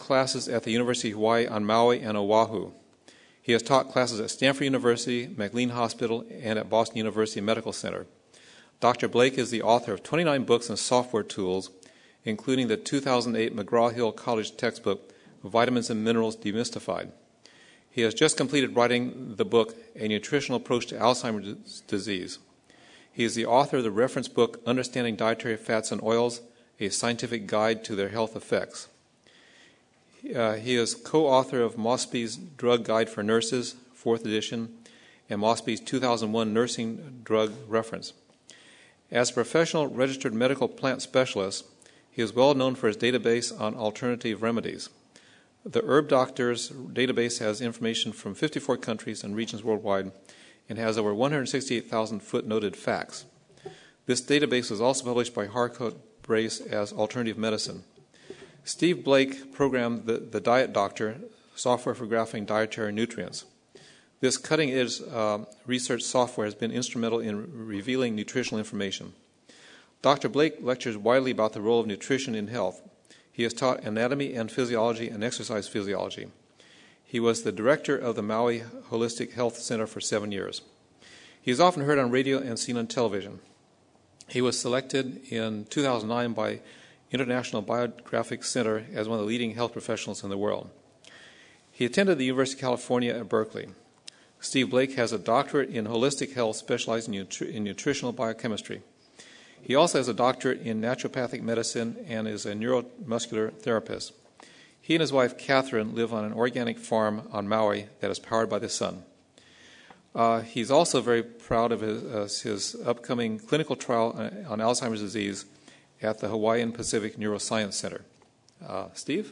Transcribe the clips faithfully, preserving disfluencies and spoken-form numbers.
classes at the University of Hawaii on Maui and Oahu. He has taught classes at Stanford University, McLean Hospital, and at Boston University Medical Center. Doctor Blake is the author of twenty-nine books and software tools, including the two thousand eight McGraw-Hill College textbook, Vitamins and Minerals Demystified. He has just completed writing the book, A Nutritional Approach to Alzheimer's Disease. He is the author of the reference book, Understanding Dietary Fats and Oils, A Scientific Guide to Their Health Effects. Uh, he is co-author of Mosby's Drug Guide for Nurses, fourth edition, and Mosby's two thousand one Nursing Drug Reference. As a professional registered medical plant specialist, he is well known for his database on alternative remedies. The Herb Doctors database has information from fifty-four countries and regions worldwide and has over one hundred sixty-eight thousand footnoted facts. This database was also published by Harcourt Brace as Alternative Medicine. Steve Blake programmed the, the Diet Doctor, software for graphing dietary nutrients. This cutting-edge uh, research software has been instrumental in revealing nutritional information. Doctor Blake lectures widely about the role of nutrition in health. He has taught anatomy and physiology and exercise physiology. He was the director of the Maui Holistic Health Center for seven years. He is often heard on radio and seen on television. He was selected in two thousand nine by International Biographic Center as one of the leading health professionals in the world. He attended the University of California at Berkeley. Steve Blake has a doctorate in holistic health specializing in, nutri- in nutritional biochemistry. He also has a doctorate in naturopathic medicine and is a neuromuscular therapist. He and his wife, Catherine, live on an organic farm on Maui that is powered by the sun. Uh, he's also very proud of his, uh, his upcoming clinical trial on Alzheimer's disease at the Hawaiian Pacific Neuroscience Center. Uh, Steve?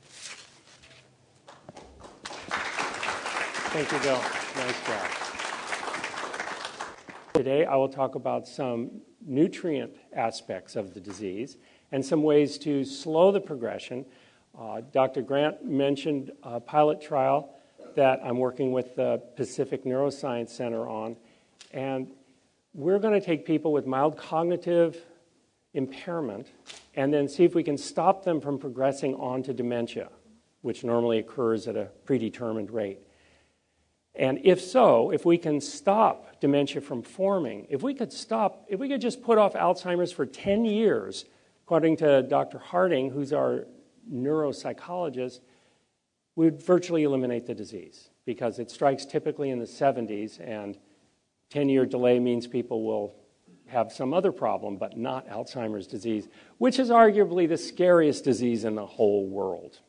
Thank you, Bill. Nice job. Today, I will talk about some nutrient aspects of the disease and some ways to slow the progression. Uh, Doctor Grant mentioned a pilot trial that I'm working with the Pacific Neuroscience Center on, and we're going to take people with mild cognitive impairment and then see if we can stop them from progressing on to dementia, which normally occurs at a predetermined rate. And if so, if we can stop dementia from forming, if we could stop, if we could just put off Alzheimer's for ten years, according to Doctor Harding, who's our neuropsychologist, we would virtually eliminate the disease because it strikes typically in the seventies, and ten-year delay means people will have some other problem, but not Alzheimer's disease, which is arguably the scariest disease in the whole world.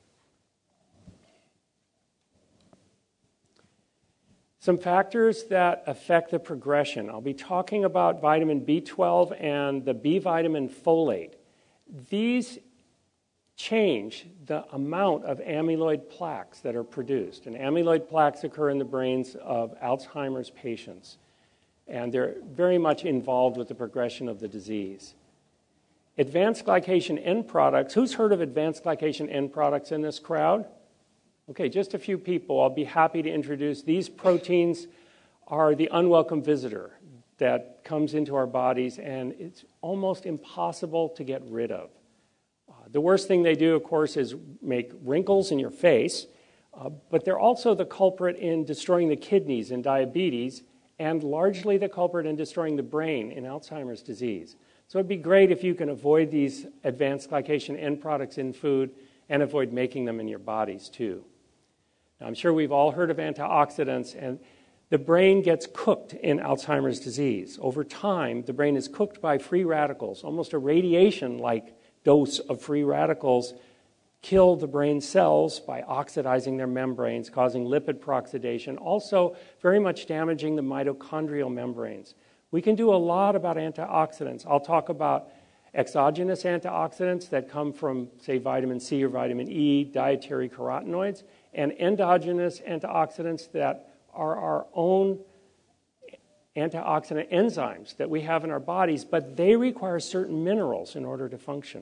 Some factors that affect the progression. I'll be talking about vitamin B twelve and the B vitamin folate. These change the amount of amyloid plaques that are produced. And amyloid plaques occur in the brains of Alzheimer's patients. And they're very much involved with the progression of the disease. Advanced glycation end products. Who's heard of advanced glycation end products in this crowd? Okay, just a few people. I'll be happy to introduce. These proteins are the unwelcome visitor that comes into our bodies, and it's almost impossible to get rid of. Uh, the worst thing they do, of course, is make wrinkles in your face, uh, but they're also the culprit in destroying the kidneys in diabetes, and largely the culprit in destroying the brain in Alzheimer's disease. So it'd be great if you can avoid these advanced glycation end products in food and avoid making them in your bodies too. Now, I'm sure we've all heard of antioxidants, and the brain gets cooked in Alzheimer's disease. Over time, the brain is cooked by free radicals. Almost a radiation-like dose of free radicals kill the brain cells by oxidizing their membranes, causing lipid peroxidation, also very much damaging the mitochondrial membranes. We can do a lot about antioxidants. I'll talk about exogenous antioxidants that come from, say, vitamin C or vitamin E, dietary carotenoids, and endogenous antioxidants that are our own antioxidant enzymes that we have in our bodies, but they require certain minerals in order to function.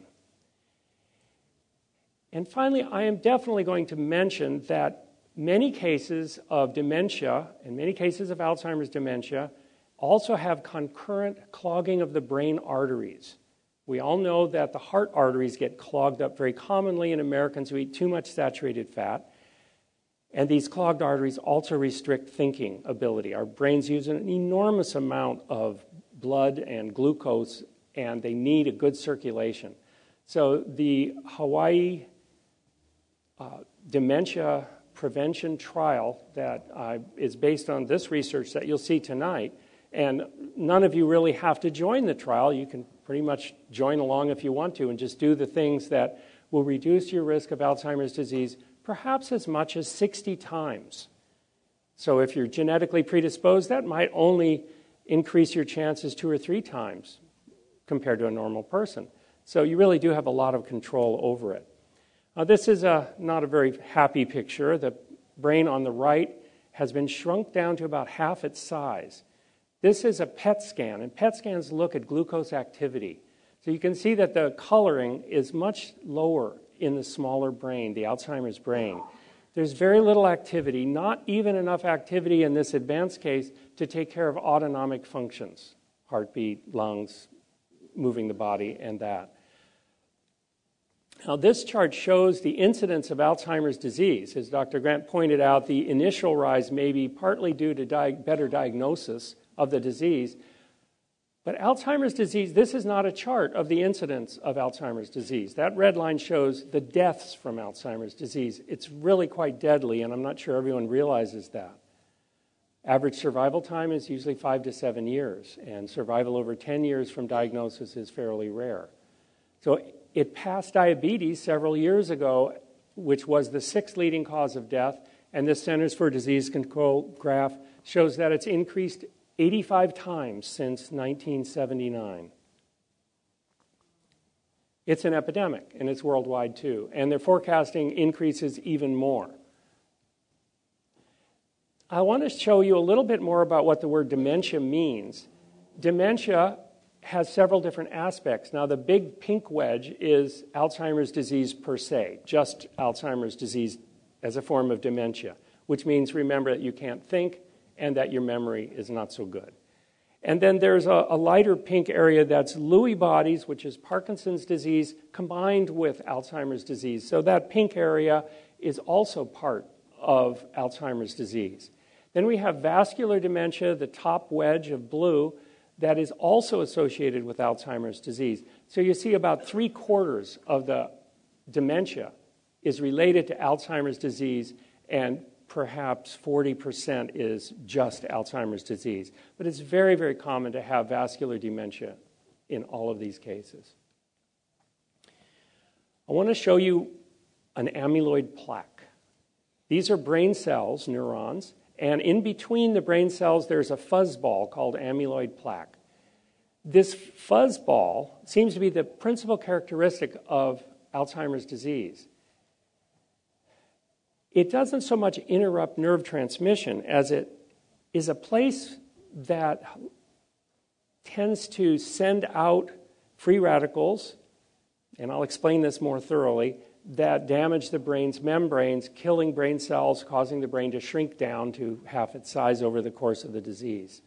And finally, I am definitely going to mention that many cases of dementia and many cases of Alzheimer's dementia also have concurrent clogging of the brain arteries. We all know that the heart arteries get clogged up very commonly in Americans who eat too much saturated fat. And these clogged arteries also restrict thinking ability. Our brains use an enormous amount of blood and glucose, and they need a good circulation. So the Hawaii uh, dementia prevention trial that uh, is based on this research that you'll see tonight, and none of you really have to join the trial. You can pretty much join along if you want to and just do the things that will reduce your risk of Alzheimer's disease perhaps as much as sixty times. So if you're genetically predisposed, that might only increase your chances two or three times compared to a normal person. So you really do have a lot of control over it. Now, this is a, not a very happy picture. The brain on the right has been shrunk down to about half its size. This is a P E T scan, and P E T scans look at glucose activity. So you can see that the coloring is much lower in the smaller brain, the Alzheimer's brain. There's very little activity, not even enough activity in this advanced case to take care of autonomic functions, heartbeat, lungs, moving the body, and that. Now, this chart shows the incidence of Alzheimer's disease. As Doctor Grant pointed out, the initial rise may be partly due to di- better diagnosis of the disease. But Alzheimer's disease, this is not a chart of the incidence of Alzheimer's disease. That red line shows the deaths from Alzheimer's disease. It's really quite deadly, and I'm not sure everyone realizes that. Average survival time is usually five to seven years, and survival over ten years from diagnosis is fairly rare. So it passed diabetes several years ago, which was the sixth leading cause of death, and the Centers for Disease Control graph shows that it's increased eighty-five times since nineteen seventy-nine. It's an epidemic, and it's worldwide too, and they're forecasting increases even more. I want to show you a little bit more about what the word dementia means. Dementia has several different aspects. Now, the big pink wedge is Alzheimer's disease per se, just Alzheimer's disease as a form of dementia, which means remember that you can't think and that your memory is not so good. And then there's a, a lighter pink area that's Lewy bodies, which is Parkinson's disease, combined with Alzheimer's disease. So that pink area is also part of Alzheimer's disease. Then we have vascular dementia, the top wedge of blue, that is also associated with Alzheimer's disease. So you see about three quarters of the dementia is related to Alzheimer's disease, and perhaps forty percent is just Alzheimer's disease. But it's very, very common to have vascular dementia in all of these cases. I want to show you an amyloid plaque. These are brain cells, neurons, and in between the brain cells there's a fuzzball called amyloid plaque. This fuzzball seems to be the principal characteristic of Alzheimer's disease. It doesn't so much interrupt nerve transmission as it is a place that tends to send out free radicals, and I'll explain this more thoroughly, that damage the brain's membranes, killing brain cells, causing the brain to shrink down to half its size over the course of the disease.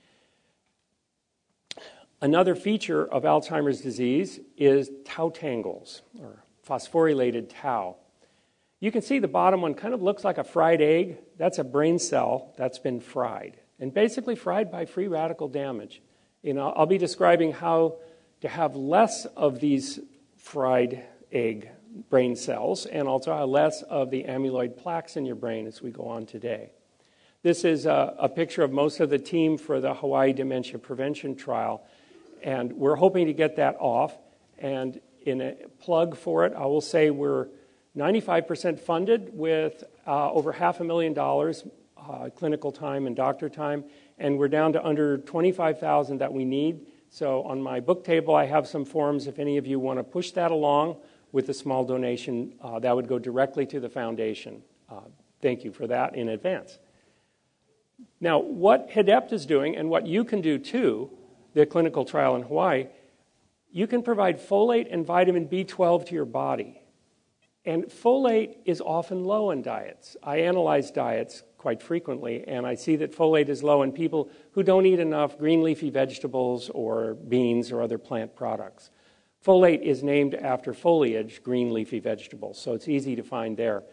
Another feature of Alzheimer's disease is tau tangles, or phosphorylated tau. You can see the bottom one kind of looks like a fried egg. That's a brain cell that's been fried, and basically fried by free radical damage. You know, I'll be describing how to have less of these fried egg brain cells and also how less of the amyloid plaques in your brain as we go on today. This is a, a picture of most of the team for the Hawaii Dementia Prevention Trial, and we're hoping to get that off. And in a plug for it, I will say we're ninety-five percent funded with uh, over half a million dollars uh, clinical time and doctor time, and we're down to under twenty-five thousand that we need. So on my book table, I have some forms. If any of you want to push that along with a small donation, uh, that would go directly to the foundation. Uh, thank you for that in advance. Now, what H D E P T is doing, and what you can do too, the clinical trial in Hawaii, you can provide folate and vitamin B twelve to your body. And folate is often low in diets. I analyze diets quite frequently, and I see that folate is low in people who don't eat enough green leafy vegetables or beans or other plant products. Folate is named after foliage, green leafy vegetables, so it's easy to find there.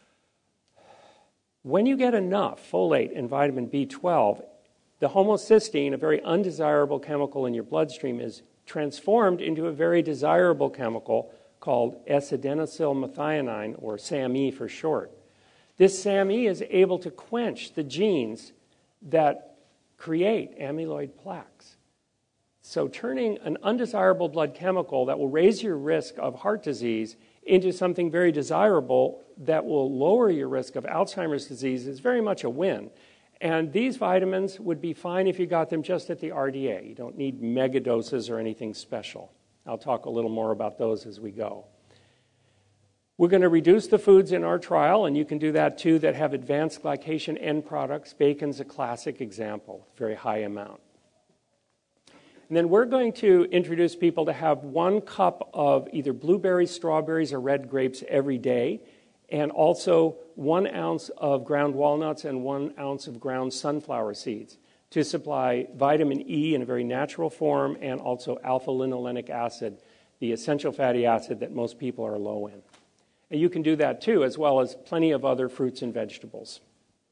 When you get enough folate and vitamin B twelve, the homocysteine, a very undesirable chemical in your bloodstream, is transformed into a very desirable chemical called S-adenosylmethionine, or SAMe for short. This SAMe is able to quench the genes that create amyloid plaques. So turning an undesirable blood chemical that will raise your risk of heart disease into something very desirable that will lower your risk of Alzheimer's disease is very much a win. And these vitamins would be fine if you got them just at the R D A. You don't need mega doses or anything special. I'll talk a little more about those as we go. We're going to reduce the foods in our trial, and you can do that too, that have advanced glycation end products. Bacon's a classic example, very high amount. And then we're going to introduce people to have one cup of either blueberries, strawberries, or red grapes every day, and also one ounce of ground walnuts and one ounce of ground sunflower seeds to supply vitamin E in a very natural form and also alpha-linolenic acid, the essential fatty acid that most people are low in. And you can do that too, as well as plenty of other fruits and vegetables.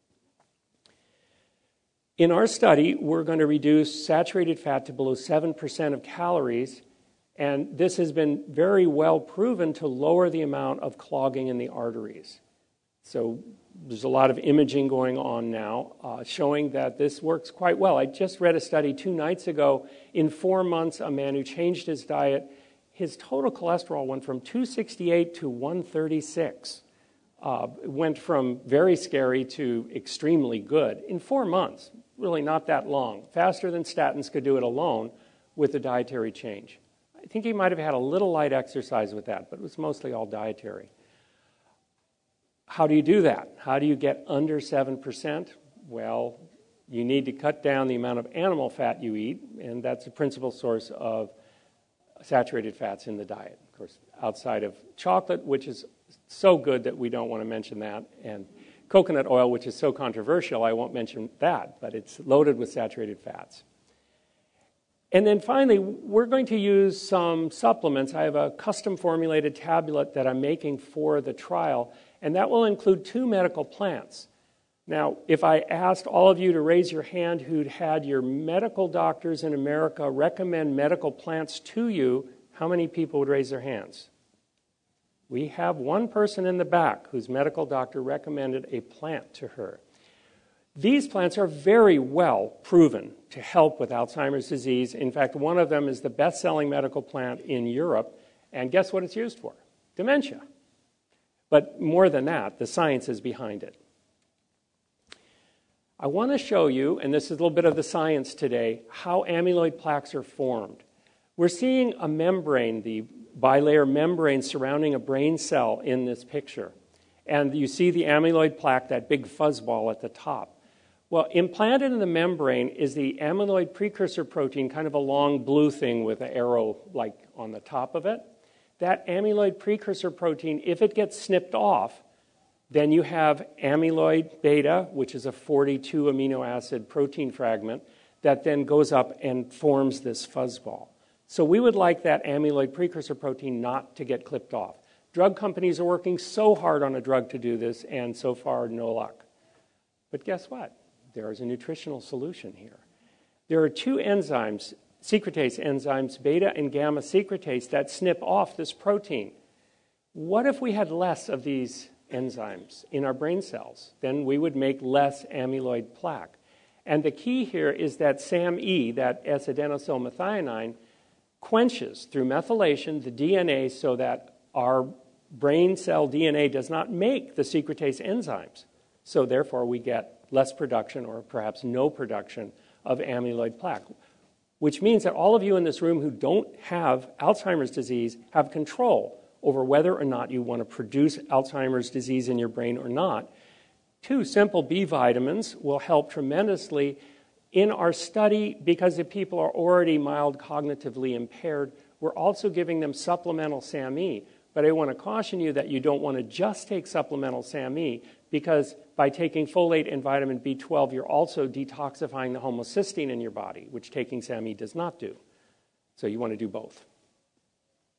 In our study, we're going to reduce saturated fat to below seven percent of calories, and this has been very well proven to lower the amount of clogging in the arteries. So there's a lot of imaging going on now uh, showing that this works quite well. I just read a study two nights ago. In four months, a man who changed his diet, his total cholesterol went from two sixty-eight to one thirty-six. Uh, it went from very scary to extremely good in four months. Really not that long. Faster than statins could do it alone with the dietary change. I think he might have had a little light exercise with that, but it was mostly all dietary. How do you do that? How do you get under seven percent? Well, you need to cut down the amount of animal fat you eat, and that's the principal source of saturated fats in the diet. Of course, outside of chocolate, which is so good that we don't want to mention that, and coconut oil, which is so controversial, I won't mention that, but it's loaded with saturated fats. And then finally, we're going to use some supplements. I have a custom formulated tablet that I'm making for the trial, and that will include two medical plants. Now, if I asked all of you to raise your hand who'd had your medical doctors in America recommend medical plants to you, how many people would raise their hands? We have one person in the back whose medical doctor recommended a plant to her. These plants are very well proven to help with Alzheimer's disease. In fact, one of them is the best-selling medical plant in Europe, and guess what it's used for? Dementia. But more than that, the science is behind it. I want to show you, and this is a little bit of the science today, how amyloid plaques are formed. We're seeing a membrane, the bilayer membrane surrounding a brain cell in this picture. And you see the amyloid plaque, that big fuzzball at the top. Well, implanted in the membrane is the amyloid precursor protein, kind of a long blue thing with an arrow like on the top of it. That amyloid precursor protein, if it gets snipped off, then you have amyloid beta, which is a forty-two amino acid protein fragment, that then goes up and forms this fuzzball. So we would like that amyloid precursor protein not to get clipped off. Drug companies are working so hard on a drug to do this, and so far, no luck. But guess what? There is a nutritional solution here. There are two enzymes, secretase enzymes, beta and gamma secretase, that snip off this protein. What if we had less of these enzymes in our brain cells? Then we would make less amyloid plaque. And the key here is that SAMe, that S-adenosylmethionine, quenches through methylation the D N A so that our brain cell D N A does not make the secretase enzymes. So therefore we get less production, or perhaps no production, of amyloid plaque, which means that all of you in this room who don't have Alzheimer's disease have control over whether or not you want to produce Alzheimer's disease in your brain or not. Two simple B vitamins will help tremendously in our study. Because if people are already mild cognitively impaired, we're also giving them supplemental SAMe. But I want to caution you that you don't want to just take supplemental SAMe, because by taking folate and vitamin B twelve, you're also detoxifying the homocysteine in your body, which taking SAMe does not do. So you want to do both.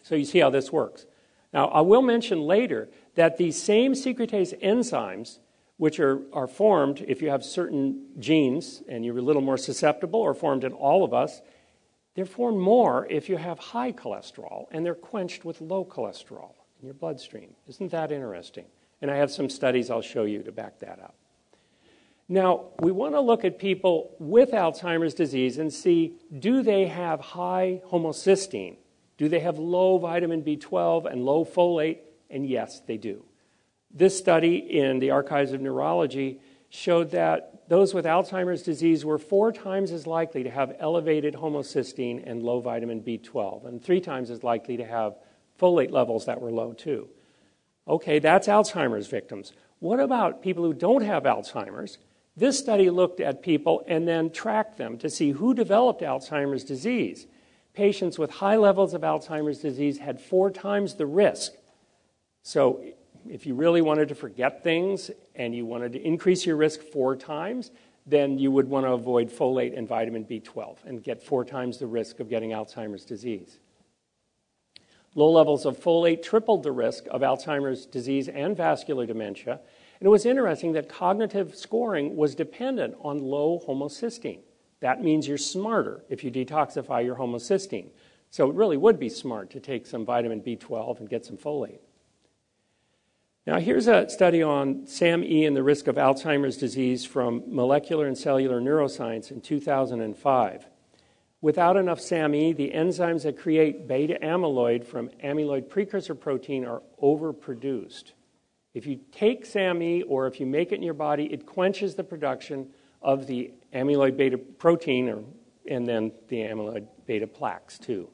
So you see how this works. Now, I will mention later that these same secretase enzymes, which are, are formed if you have certain genes and you're a little more susceptible, or formed in all of us, they're formed more if you have high cholesterol, and they're quenched with low cholesterol in your bloodstream. Isn't that interesting? And I have some studies I'll show you to back that up. Now, we want to look at people with Alzheimer's disease and see, do they have high homocysteine? Do they have low vitamin B twelve and low folate? And yes, they do. This study in the Archives of Neurology showed that those with Alzheimer's disease were four times as likely to have elevated homocysteine and low vitamin B twelve, and three times as likely to have folate levels that were low too. Okay, that's Alzheimer's victims. What about people who don't have Alzheimer's? This study looked at people and then tracked them to see who developed Alzheimer's disease. Patients with high levels of Alzheimer's disease had four times the risk. So if you really wanted to forget things and you wanted to increase your risk four times, then you would want to avoid folate and vitamin B twelve and get four times the risk of getting Alzheimer's disease. Low levels of folate tripled the risk of Alzheimer's disease and vascular dementia. And it was interesting that cognitive scoring was dependent on low homocysteine. That means you're smarter if you detoxify your homocysteine. So it really would be smart to take some vitamin B twelve and get some folate. Now here's a study on SAM-E and the risk of Alzheimer's disease from Molecular and Cellular Neuroscience in two thousand five. Without enough SAM-E, the enzymes that create beta amyloid from amyloid precursor protein are overproduced. If you take SAM-E or if you make it in your body, it quenches the production of the amyloid beta protein or, and then the amyloid beta plaques too.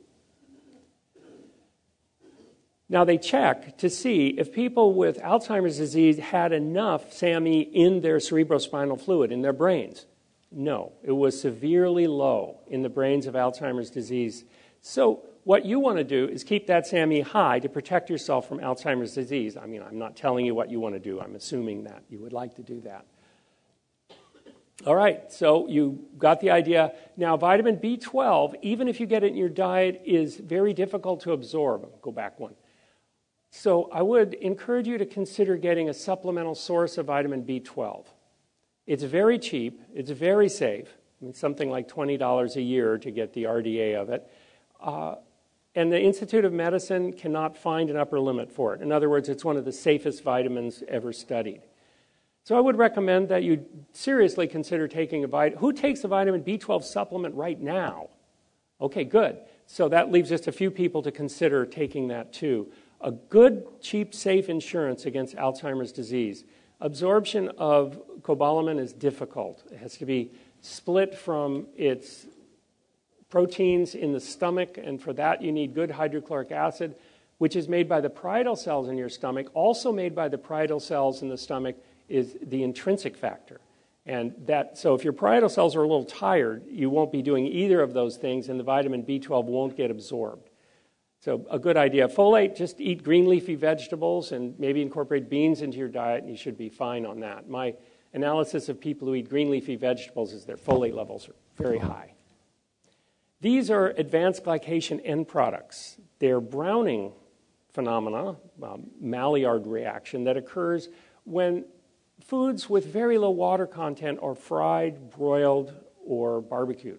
Now they check to see if people with Alzheimer's disease had enough SAM-E in their cerebrospinal fluid, in their brains. No, it was severely low in the brains of Alzheimer's disease. So what you want to do is keep that SAM-E high to protect yourself from Alzheimer's disease. I mean, I'm not telling you what you want to do. I'm assuming that you would like to do that. All right, so you got the idea. Now, vitamin B twelve, even if you get it in your diet, is very difficult to absorb. Go back one. So I would encourage you to consider getting a supplemental source of vitamin B twelve. It's very cheap. It's very safe. I mean, something like twenty dollars a year to get the R D A of it. Uh, and the Institute of Medicine cannot find an upper limit for it. In other words, it's one of the safest vitamins ever studied. So I would recommend that you seriously consider taking a vitamin. Who takes a vitamin B twelve supplement right now? Okay, good. So that leaves just a few people to consider taking that too. A good, cheap, safe insurance against Alzheimer's disease. Absorption of cobalamin is difficult. It has to be split from its proteins in the stomach, and for that you need good hydrochloric acid, which is made by the parietal cells in your stomach. Also made by the parietal cells in the stomach is the intrinsic factor. And that, so if your parietal cells are a little tired, you won't be doing either of those things, and the vitamin B twelve won't get absorbed. So a good idea. Folate, just eat green leafy vegetables and maybe incorporate beans into your diet, and you should be fine on that. My analysis of people who eat green leafy vegetables is their folate levels are very high. These are advanced glycation end products. They're Browning phenomena, um, Maillard reaction, that occurs when foods with very low water content are fried, broiled, or barbecued.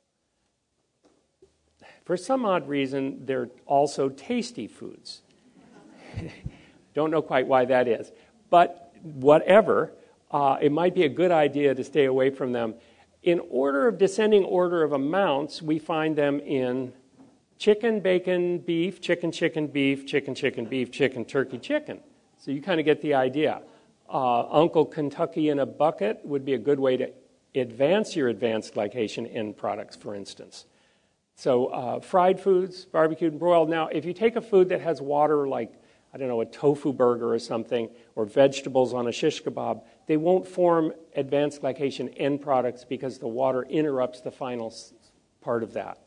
For some odd reason, they're also tasty foods. Don't know quite why that is. But whatever, uh, it might be a good idea to stay away from them. In order of descending order of amounts, we find them in chicken, bacon, beef, chicken, chicken, beef, chicken, chicken, beef, chicken, turkey, chicken. So you kind of get the idea. Uh, Uncle Kentucky in a bucket would be a good way to advance your advanced glycation end products, for instance. So uh, fried foods, barbecued and broiled. Now, if you take a food that has water like, I don't know, a tofu burger or something, or vegetables on a shish kebab, they won't form advanced glycation end products because the water interrupts the final part of that.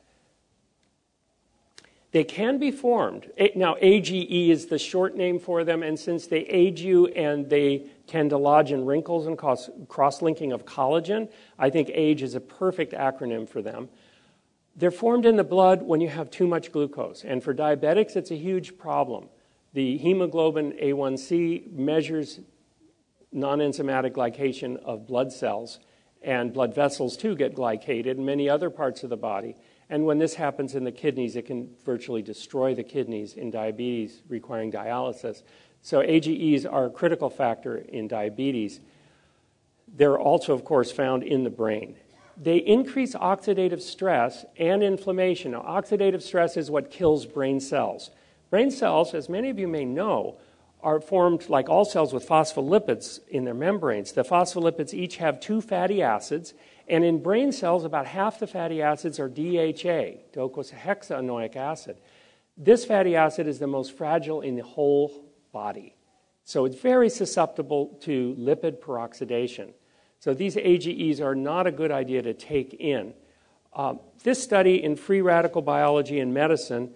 They can be formed. Now, A G E is the short name for them, and since they age you and they tend to lodge in wrinkles and cause cross-linking of collagen, I think AGE is a perfect acronym for them. They're formed in the blood when you have too much glucose. And for diabetics, it's a huge problem. The hemoglobin A one C measures non-enzymatic glycation of blood cells, and blood vessels too get glycated, and many other parts of the body. And when this happens in the kidneys, it can virtually destroy the kidneys in diabetes requiring dialysis. So A G Es are a critical factor in diabetes. They're also, of course, found in the brain. They increase oxidative stress and inflammation. Now, oxidative stress is what kills brain cells. Brain cells, as many of you may know, are formed, like all cells, with phospholipids in their membranes. The phospholipids each have two fatty acids, and in brain cells, about half the fatty acids are D H A, docosahexaenoic acid. This fatty acid is the most fragile in the whole body. So it's very susceptible to lipid peroxidation. So these A G Es are not a good idea to take in. Uh, this study in Free Radical Biology and Medicine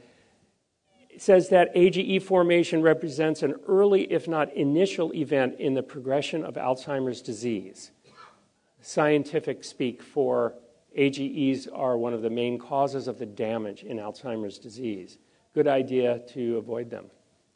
says that A G E formation represents an early, if not initial, event in the progression of Alzheimer's disease. Scientific speak for A G Es are one of the main causes of the damage in Alzheimer's disease. Good idea to avoid them.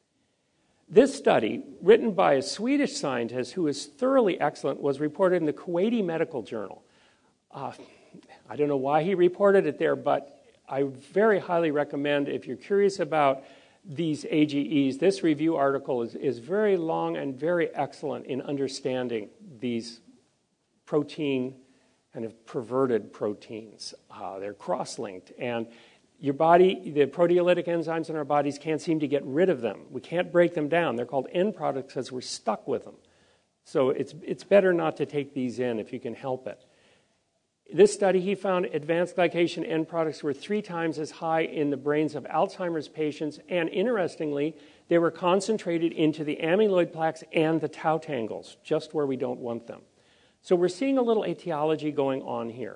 This study, written by a Swedish scientist who is thoroughly excellent, was reported in the Kuwaiti Medical Journal. Uh, I don't know why he reported it there, but I very highly recommend, if you're curious about these A G Es, this review article is, is very long and very excellent in understanding these protein, kind of perverted proteins. Uh, they're cross-linked, and your body, the proteolytic enzymes in our bodies can't seem to get rid of them. We can't break them down. They're called end products because we're stuck with them. So it's, it's better not to take these in if you can help it. This study, he found advanced glycation end products were three times as high in the brains of Alzheimer's patients, and interestingly, they were concentrated into the amyloid plaques and the tau tangles, just where we don't want them. So we're seeing a little etiology going on here.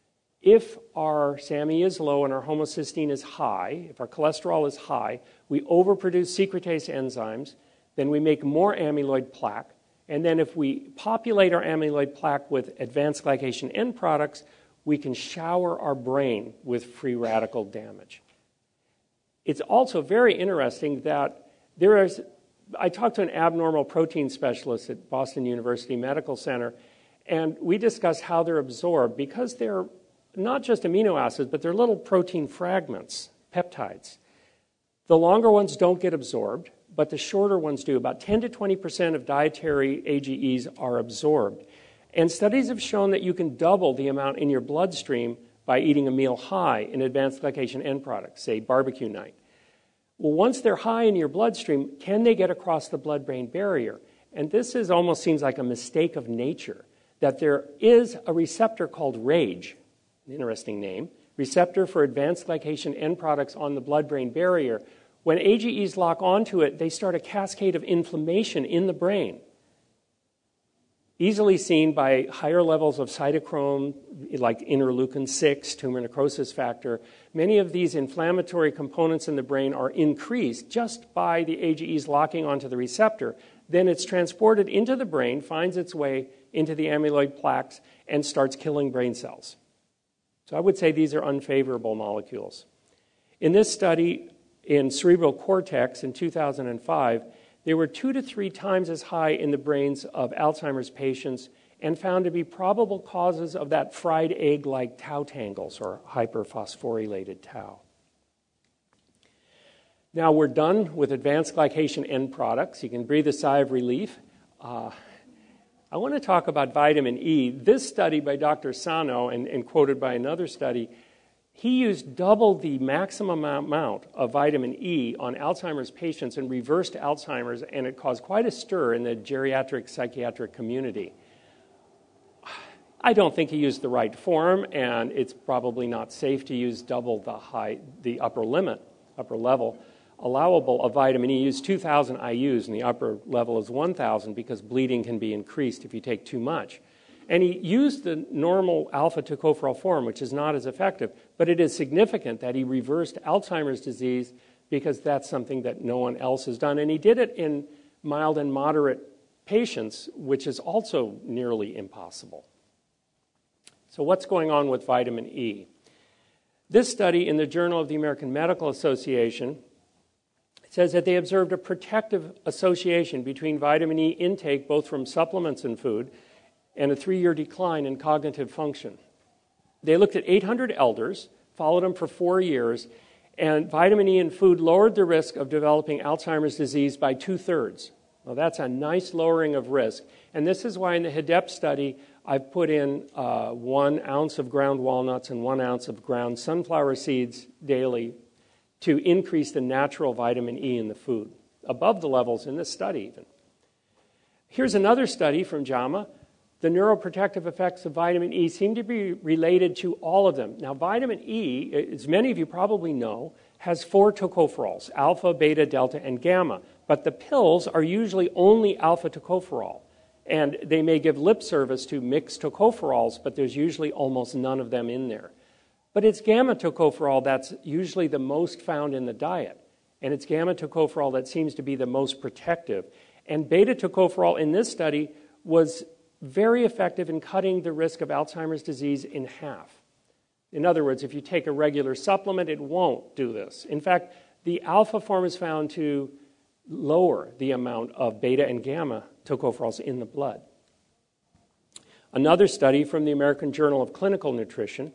If our SAMe is low and our homocysteine is high, if our cholesterol is high, we overproduce secretase enzymes, then we make more amyloid plaque. And then if we populate our amyloid plaque with advanced glycation end products, we can shower our brain with free radical damage. It's also very interesting that there is, I talked to an abnormal protein specialist at Boston University Medical Center, and we discussed how they're absorbed because they're not just amino acids, but they're little protein fragments, peptides. The longer ones don't get absorbed, but the shorter ones do. About ten to twenty percent of dietary A G Es are absorbed. And studies have shown that you can double the amount in your bloodstream by eating a meal high in advanced glycation end products, say barbecue night. Well, once they're high in your bloodstream, can they get across the blood-brain barrier? And this is almost seems like a mistake of nature, that there is a receptor called RAGE, an interesting name, receptor for advanced glycation end products on the blood-brain barrier. When A G Es lock onto it, they start a cascade of inflammation in the brain, easily seen by higher levels of cytochrome, like interleukin six, tumor necrosis factor. Many of these inflammatory components in the brain are increased just by the A G Es locking onto the receptor. Then it's transported into the brain, finds its way into the amyloid plaques, and starts killing brain cells. So I would say these are unfavorable molecules. In this study, in cerebral cortex in two thousand five, they were two to three times as high in the brains of Alzheimer's patients and found to be probable causes of that fried egg-like tau tangles, or hyperphosphorylated tau. Now we're done with advanced glycation end products. You can breathe a sigh of relief. Uh, I want to talk about vitamin E. This study by Doctor Sano, and, and quoted by another study, he used double the maximum amount of vitamin E on Alzheimer's patients and reversed Alzheimer's, and it caused quite a stir in the geriatric psychiatric community. I don't think he used the right form, and it's probably not safe to use double the high, the upper limit, upper level allowable of vitamin E. He used two thousand I U's, and the upper level is one thousand because bleeding can be increased if you take too much. And he used the normal alpha-tocopherol form, which is not as effective. But it is significant that he reversed Alzheimer's disease because that's something that no one else has done. And he did it in mild and moderate patients, which is also nearly impossible. So what's going on with vitamin E? This study in the Journal of the American Medical Association says that they observed a protective association between vitamin E intake, both from supplements and food, and a three-year decline in cognitive function. They looked at eight hundred elders, followed them for four years, and vitamin E in food lowered the risk of developing Alzheimer's disease by two-thirds. Well, that's a nice lowering of risk. And this is why in the HEDEP study, I've put in uh, one ounce of ground walnuts and one ounce of ground sunflower seeds daily to increase the natural vitamin E in the food, above the levels in this study even. Here's another study from JAMA. The neuroprotective effects of vitamin E seem to be related to all of them. Now, vitamin E, as many of you probably know, has four tocopherols, alpha, beta, delta, and gamma. But the pills are usually only alpha tocopherol. And they may give lip service to mixed tocopherols, but there's usually almost none of them in there. But it's gamma tocopherol that's usually the most found in the diet. And it's gamma tocopherol that seems to be the most protective. And beta tocopherol in this study was very effective in cutting the risk of Alzheimer's disease in half. In other words, if you take a regular supplement, it won't do this. In fact, the alpha form is found to lower the amount of beta and gamma tocopherols in the blood. Another study from the American Journal of Clinical Nutrition,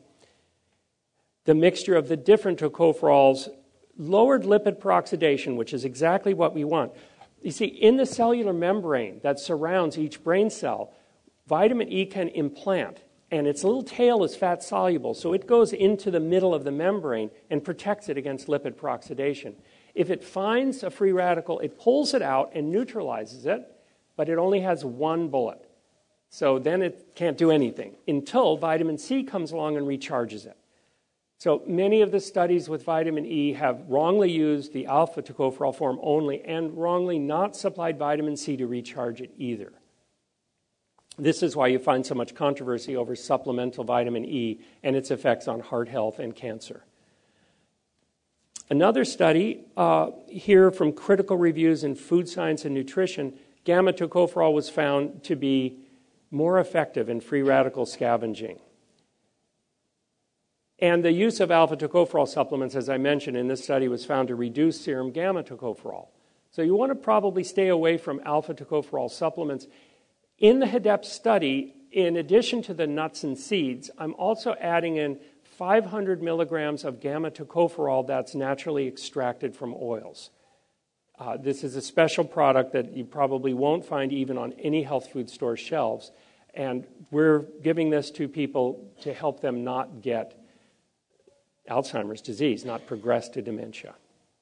the mixture of the different tocopherols lowered lipid peroxidation, which is exactly what we want. You see, in the cellular membrane that surrounds each brain cell, vitamin E can implant, and its little tail is fat soluble, so it goes into the middle of the membrane and protects it against lipid peroxidation. If it finds a free radical, it pulls it out and neutralizes it, but it only has one bullet. So then it can't do anything until vitamin C comes along and recharges it. So many of the studies with vitamin E have wrongly used the alpha tocopherol form only and wrongly not supplied vitamin C to recharge it either. This is why you find so much controversy over supplemental vitamin E and its effects on heart health and cancer. Another study uh, here from Critical Reviews in Food Science and Nutrition, gamma tocopherol was found to be more effective in free radical scavenging. And the use of alpha tocopherol supplements, as I mentioned in this study, was found to reduce serum gamma tocopherol. So you want to probably stay away from alpha tocopherol supplements. In the HEDEP study, in addition to the nuts and seeds, I'm also adding in five hundred milligrams of gamma tocopherol that's naturally extracted from oils. Uh, this is a special product that you probably won't find even on any health food store shelves. And we're giving this to people to help them not get Alzheimer's disease, not progress to dementia.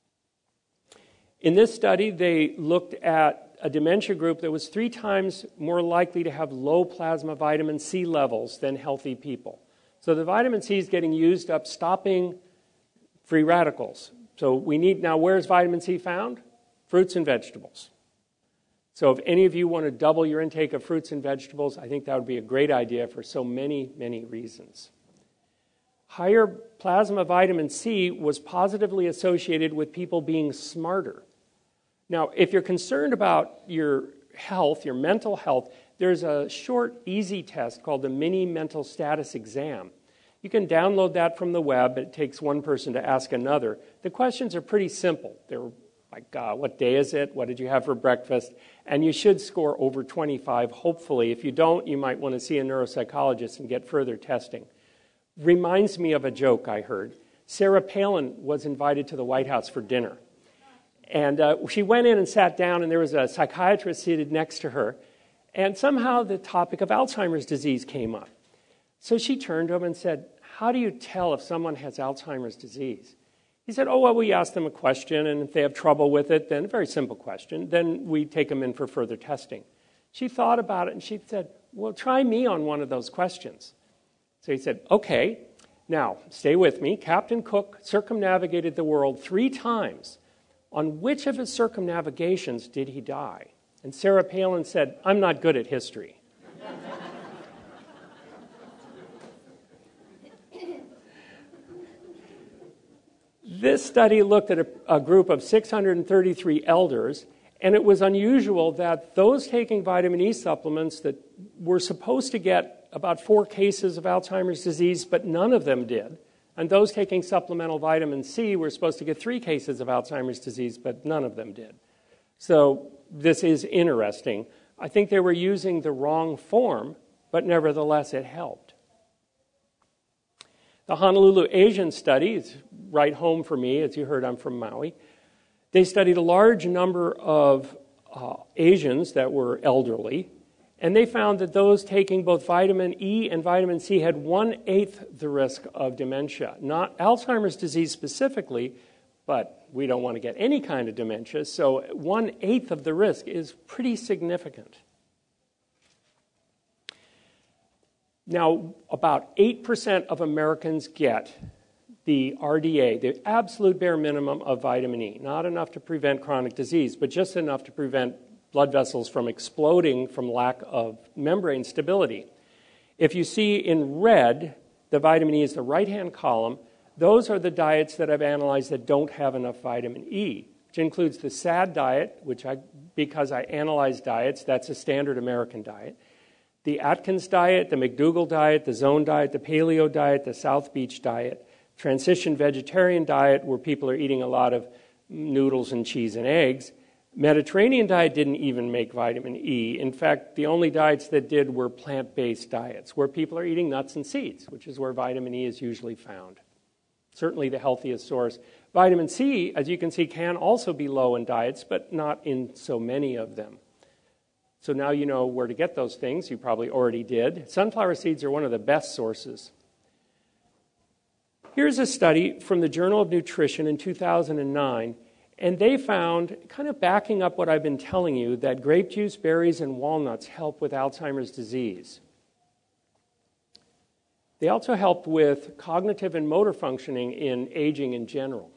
In this study, they looked at a dementia group that was three times more likely to have low plasma vitamin C levels than healthy people. So the vitamin C is getting used up, stopping free radicals. So we need, now where's vitamin C found? Fruits and vegetables. So if any of you want to double your intake of fruits and vegetables, I think that would be a great idea for so many, many reasons. Higher plasma vitamin C was positively associated with people being smarter. Now, if you're concerned about your health, your mental health, there's a short, easy test called the Mini Mental Status Exam. You can download that from the web. It takes one person to ask another. The questions are pretty simple. They're like, uh, what day is it? What did you have for breakfast? And you should score over twenty-five, hopefully. If you don't, you might want to see a neuropsychologist and get further testing. Reminds me of a joke I heard. Sarah Palin was invited to the White House for dinner. And uh, she went in and sat down, and there was a psychiatrist seated next to her. And somehow the topic of Alzheimer's disease came up. So she turned to him and said, how do you tell if someone has Alzheimer's disease? He said, oh, well, we ask them a question, and if they have trouble with it, then a very simple question, then we take them in for further testing. She thought about it, and she said, well, try me on one of those questions. So he said, okay, now, stay with me. Captain Cook circumnavigated the world three times. On which of his circumnavigations did he die? And Sarah Palin said, I'm not good at history. This study looked at a, a group of six hundred thirty-three elders, and it was unusual that those taking vitamin E supplements that were supposed to get about four cases of Alzheimer's disease, but none of them did. And those taking supplemental vitamin C were supposed to get three cases of Alzheimer's disease, but none of them did. So this is interesting. I think they were using the wrong form, but nevertheless it helped. The Honolulu Asian study is right home for me. As you heard, I'm from Maui. They studied a large number of uh, Asians that were elderly, and they found that those taking both vitamin E and vitamin C had one-eighth the risk of dementia. Not Alzheimer's disease specifically, but we don't want to get any kind of dementia, so one-eighth of the risk is pretty significant. Now, about eight percent of Americans get the R D A, the absolute bare minimum of vitamin E. Not enough to prevent chronic disease, but just enough to prevent blood vessels from exploding from lack of membrane stability. If you see in red, the vitamin E is the right-hand column. Those are the diets that I've analyzed that don't have enough vitamin E, which includes the S A D diet, which I, because I analyze diets, that's a standard American diet. The Atkins diet, the McDougall diet, the Zone diet, the Paleo diet, the South Beach diet, transition vegetarian diet where people are eating a lot of noodles and cheese and eggs. Mediterranean diet didn't even make vitamin E. In fact, the only diets that did were plant-based diets where people are eating nuts and seeds, which is where vitamin E is usually found. Certainly the healthiest source. Vitamin C, as you can see, can also be low in diets, but not in so many of them. So now you know where to get those things. You probably already did. Sunflower seeds are one of the best sources. Here's a study from the Journal of Nutrition in two thousand nine, and they found, kind of backing up what I've been telling you, that grape juice, berries, and walnuts help with Alzheimer's disease. They also helped with cognitive and motor functioning in aging in general.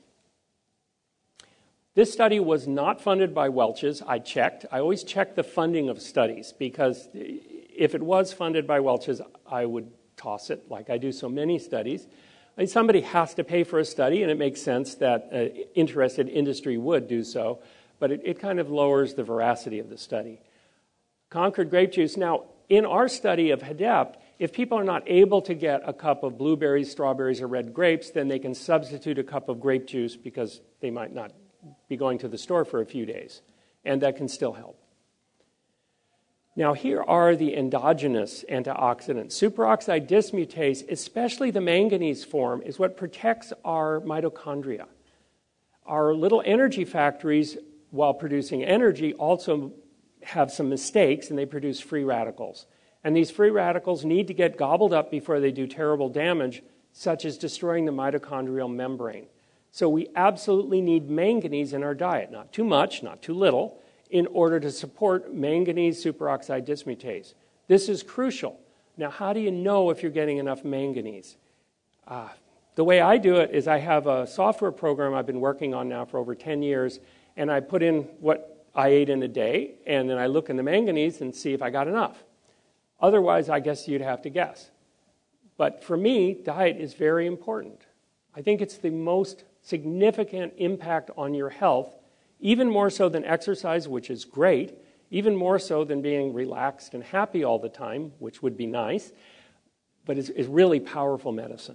This study was not funded by Welch's. I checked. I always check the funding of studies because if it was funded by Welch's, I would toss it like I do so many studies. I mean, somebody has to pay for a study, and it makes sense that an interested industry would do so, but it, it kind of lowers the veracity of the study. Concord grape juice. Now, in our study of HADEPT, if people are not able to get a cup of blueberries, strawberries, or red grapes, then they can substitute a cup of grape juice because they might not be going to the store for a few days, and that can still help. Now, here are the endogenous antioxidants. Superoxide dismutase, especially the manganese form, is what protects our mitochondria. Our little energy factories, while producing energy, also have some mistakes, and they produce free radicals. And these free radicals need to get gobbled up before they do terrible damage, such as destroying the mitochondrial membrane. So we absolutely need manganese in our diet, not too much, not too little, in order to support manganese superoxide dismutase. This is crucial. Now, how do you know if you're getting enough manganese? Uh, the way I do it is I have a software program I've been working on now for over ten years, and I put in what I ate in a day, and then I look in the manganese and see if I got enough. Otherwise, I guess you'd have to guess. But for me, diet is very important. I think it's the most significant impact on your health, even more so than exercise, which is great, even more so than being relaxed and happy all the time, which would be nice, but is, is really powerful medicine.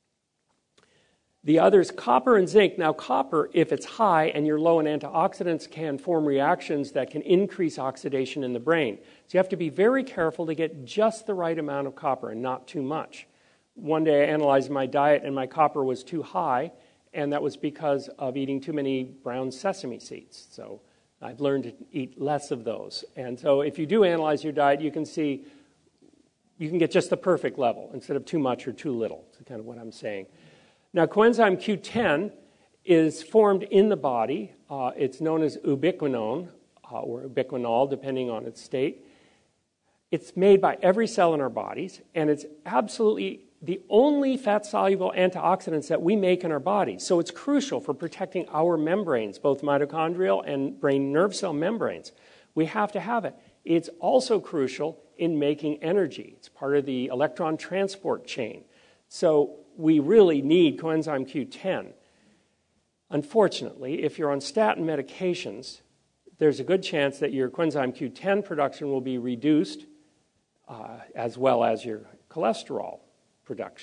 The other is copper and zinc. Now, copper, if it's high and you're low in antioxidants, can form reactions that can increase oxidation in the brain. So you have to be very careful to get just the right amount of copper and not too much. One day I analyzed my diet and my copper was too high, and that was because of eating too many brown sesame seeds. So I've learned to eat less of those. And so if you do analyze your diet, you can see you can get just the perfect level instead of too much or too little. That's kind of what I'm saying. Now, coenzyme Q ten is formed in the body. Uh, it's known as ubiquinone uh, or ubiquinol, depending on its state. It's made by every cell in our bodies, and it's absolutely the only fat-soluble antioxidants that we make in our bodies. So it's crucial for protecting our membranes, both mitochondrial and brain nerve cell membranes. We have to have it. It's also crucial in making energy. It's part of the electron transport chain. So we really need coenzyme Q ten. Unfortunately, if you're on statin medications, there's a good chance that your coenzyme Q ten production will be reduced, uh, as well as your cholesterol production.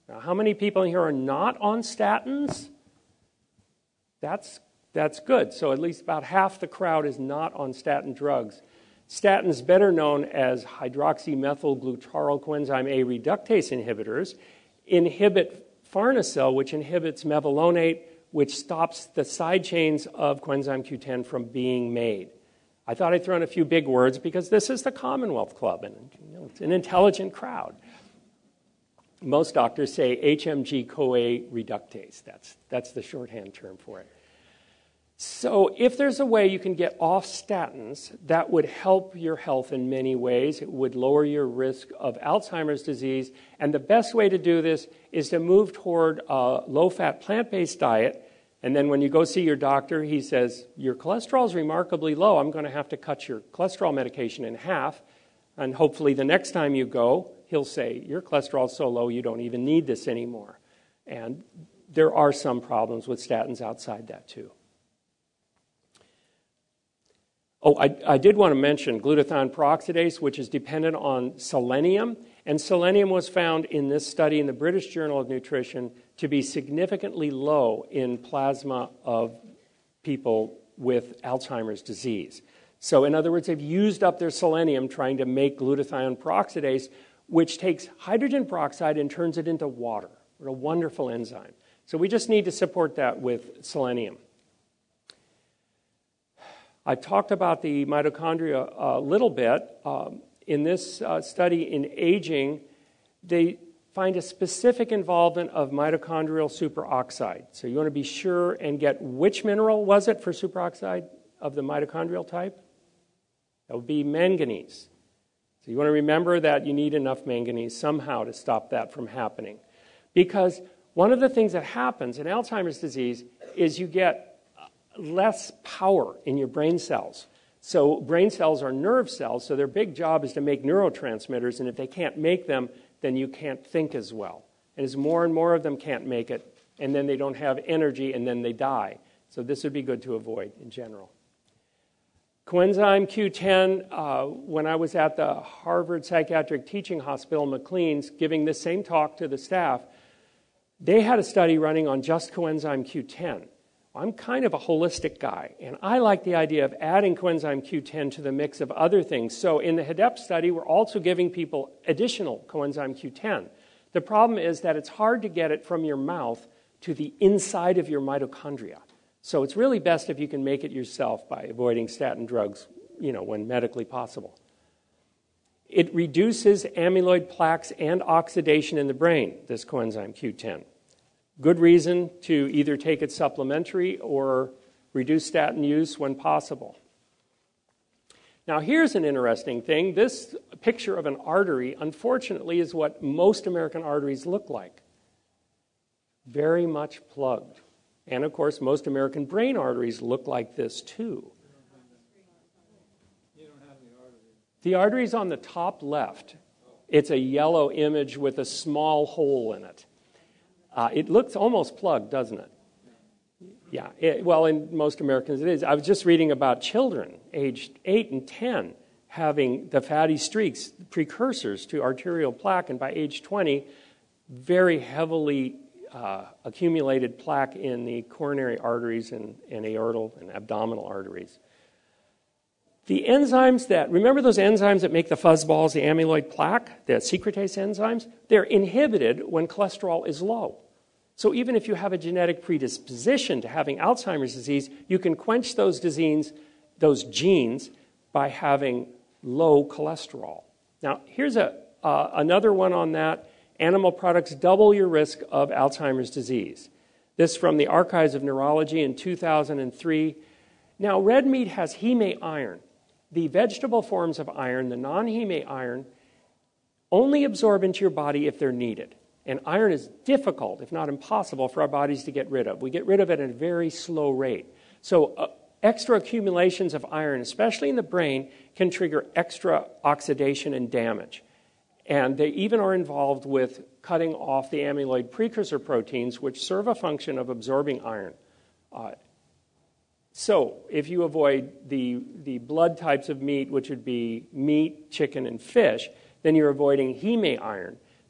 Now, how many people in here are not on statins? That's, that's good. So at least about half the crowd is not on statin drugs. Statins, better known as hydroxymethylglutaryl coenzyme A reductase inhibitors, inhibit farnesyl, which inhibits mevalonate, which stops the side chains of coenzyme Q ten from being made. I thought I'd throw in a few big words because this is the Commonwealth Club, and you know, it's an intelligent crowd. Most doctors say H M G-CoA reductase. That's, that's the shorthand term for it. So if there's a way you can get off statins, that would help your health in many ways. It would lower your risk of Alzheimer's disease. And the best way to do this is to move toward a low-fat, plant-based diet. And then when you go see your doctor, he says, your cholesterol is remarkably low. I'm going to have to cut your cholesterol medication in half. And hopefully the next time you go, he'll say, your cholesterol is so low you don't even need this anymore. And there are some problems with statins outside that too. Oh, I, I did want to mention glutathione peroxidase, which is dependent on selenium. And selenium was found in this study in the British Journal of Nutrition to be significantly low in plasma of people with Alzheimer's disease. So in other words, they've used up their selenium trying to make glutathione peroxidase, which takes hydrogen peroxide and turns it into water. What a wonderful enzyme. So we just need to support that with selenium. I talked about the mitochondria a little bit. Um, in this uh, study in aging, they find a specific involvement of mitochondrial superoxide. So you want to be sure and get which mineral was it for superoxide of the mitochondrial type? That would be manganese. So you want to remember that you need enough manganese somehow to stop that from happening. Because one of the things that happens in Alzheimer's disease is you get less power in your brain cells. So brain cells are nerve cells, so their big job is to make neurotransmitters, and if they can't make them, then you can't think as well. And as more and more of them can't make it, and then they don't have energy, and then they die. So this would be good to avoid in general. Coenzyme Q ten, uh, when I was at the Harvard Psychiatric Teaching Hospital, McLean's, giving this same talk to the staff, they had a study running on just coenzyme Q ten. I'm kind of a holistic guy, and I like the idea of adding coenzyme Q ten to the mix of other things. So in the H D E P study, we're also giving people additional coenzyme Q ten. The problem is that it's hard to get it from your mouth to the inside of your mitochondria. So it's really best if you can make it yourself by avoiding statin drugs, you know, when medically possible. It reduces amyloid plaques and oxidation in the brain, this coenzyme Q ten. Good reason to either take it supplementary or reduce statin use when possible. Now here's an interesting thing. This picture of an artery, unfortunately, is what most American arteries look like. Very much plugged. And of course, most American brain arteries look like this too. You don't have the artery. The artery's on the top left. It's a yellow image with a small hole in it. Uh, it looks almost plugged, doesn't it? Yeah, it, well, in most Americans it is. I was just reading about children aged eight and ten having the fatty streaks, precursors to arterial plaque, and by age twenty, very heavily uh, accumulated plaque in the coronary arteries and, and aortal and abdominal arteries. The enzymes that, remember those enzymes that make the fuzzballs, the amyloid plaque, the secretase enzymes? They're inhibited when cholesterol is low. So even if you have a genetic predisposition to having Alzheimer's disease, you can quench those disease, those genes by having low cholesterol. Now, here's a, uh, another one on that. Animal products double your risk of Alzheimer's disease. This from the Archives of Neurology in two thousand three. Now, red meat has heme iron. The vegetable forms of iron, the non-heme iron, only absorb into your body if they're needed. And iron is difficult, if not impossible, for our bodies to get rid of. We get rid of it at a very slow rate. So uh, extra accumulations of iron, especially in the brain, can trigger extra oxidation and damage. And they even are involved with cutting off the amyloid precursor proteins, which serve a function of absorbing iron. Uh, so if you avoid the, the blood types of meat, which would be meat, chicken, and fish, then you're avoiding heme iron.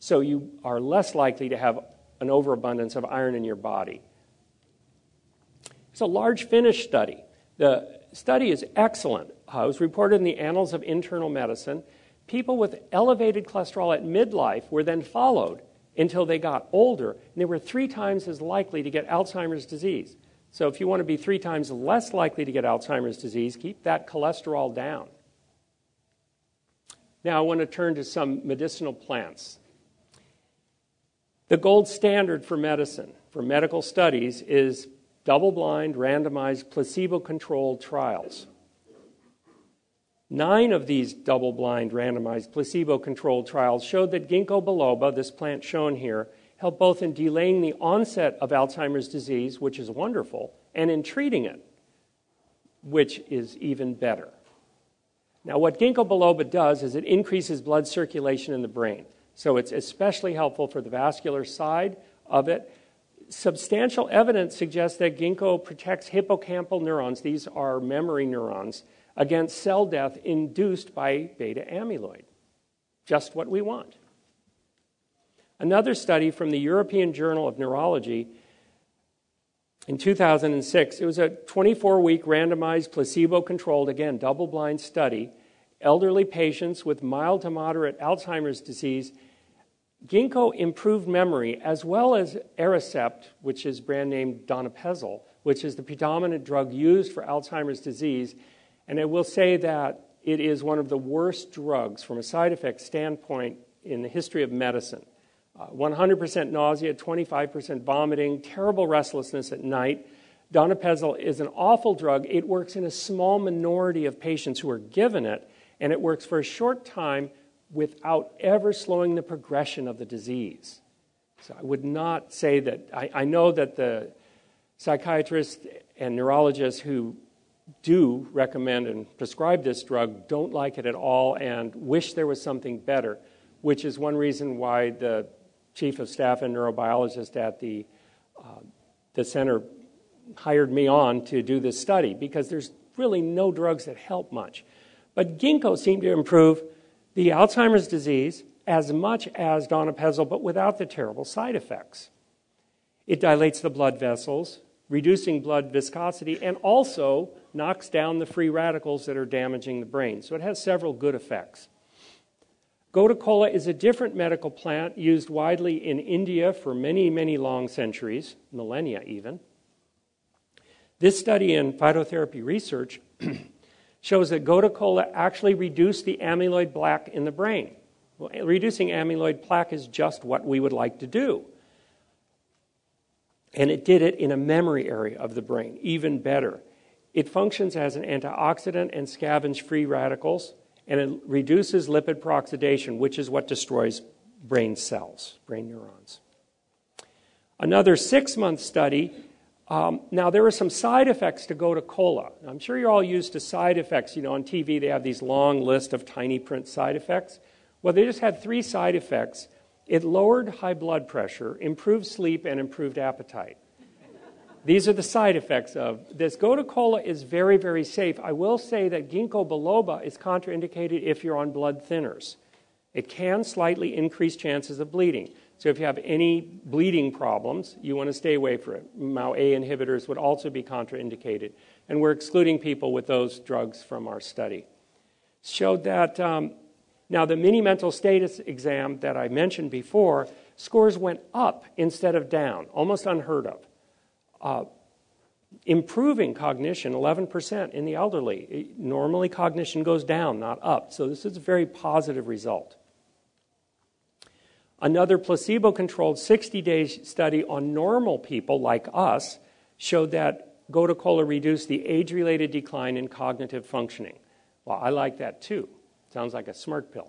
So you are less likely to have an overabundance of iron in your body. It's a large Finnish study. The study is excellent. Uh, it was reported in the Annals of Internal Medicine. People with elevated cholesterol at midlife were then followed until they got older, and they were three times as likely to get Alzheimer's disease. So if you want to be three times less likely to get Alzheimer's disease, keep that cholesterol down. Now I want to turn to some medicinal plants. The gold standard for medicine, for medical studies, is double-blind, randomized, placebo-controlled trials. Nine of these double-blind, randomized, placebo-controlled trials showed that ginkgo biloba, this plant shown here, helped both in delaying the onset of Alzheimer's disease, which is wonderful, and in treating it, which is even better. Now, what ginkgo biloba does is it increases blood circulation in the brain. So it's especially helpful for the vascular side of it. Substantial evidence suggests that ginkgo protects hippocampal neurons, these are memory neurons, against cell death induced by beta amyloid. Just what we want. Another study from the European Journal of Neurology in two thousand six, it was a twenty-four week randomized, placebo-controlled, again, double-blind study, elderly patients with mild to moderate Alzheimer's disease. Ginkgo improved memory as well as Aricept, which is brand name Donepezil, which is the predominant drug used for Alzheimer's disease. And I will say that it is one of the worst drugs from a side effect standpoint in the history of medicine. Uh, one hundred percent nausea, twenty-five percent vomiting, terrible restlessness at night. Donepezil is an awful drug. It works in a small minority of patients who are given it, and it works for a short time without ever slowing the progression of the disease. So I would not say that, I, I know that the psychiatrists and neurologists who do recommend and prescribe this drug don't like it at all and wish there was something better, which is one reason why the chief of staff and neurobiologist at the, uh, the center hired me on to do this study, because there's really no drugs that help much. But ginkgo seemed to improve the Alzheimer's disease as much as Donepezil, but without the terrible side effects. It dilates the blood vessels, reducing blood viscosity, and also knocks down the free radicals that are damaging the brain. So it has several good effects. Gotu kola is a different medical plant used widely in India for many, many long centuries, millennia even. This study in phytotherapy research shows that Gotu kola actually reduced the amyloid plaque in the brain. Well, reducing amyloid plaque is just what we would like to do. And it did it in a memory area of the brain, even better. It functions as an antioxidant and scavenge free radicals, and it reduces lipid peroxidation, which is what destroys brain cells, brain neurons. Another six-month study. Um, now, there were some side effects to Gotu kola. I'm sure you're all used to side effects. You know, on T V, they have these long list of tiny print side effects. Well, they just had three side effects. It lowered high blood pressure, improved sleep, and improved appetite. These are the side effects of this. Gotu kola is very, very safe. I will say that ginkgo biloba is contraindicated if you're on blood thinners. It can slightly increase chances of bleeding. So if you have any bleeding problems, you want to stay away from it. M A O A inhibitors would also be contraindicated. And we're excluding people with those drugs from our study. Showed that, um, now the mini mental status exam that I mentioned before, scores went up instead of down, almost unheard of. Uh, improving cognition, eleven percent in the elderly. Normally cognition goes down, not up. So this is a very positive result. Another placebo-controlled sixty-day study on normal people like us showed that Gotu kola reduced the age-related decline in cognitive functioning. Well, I like that too. Sounds like a smart pill.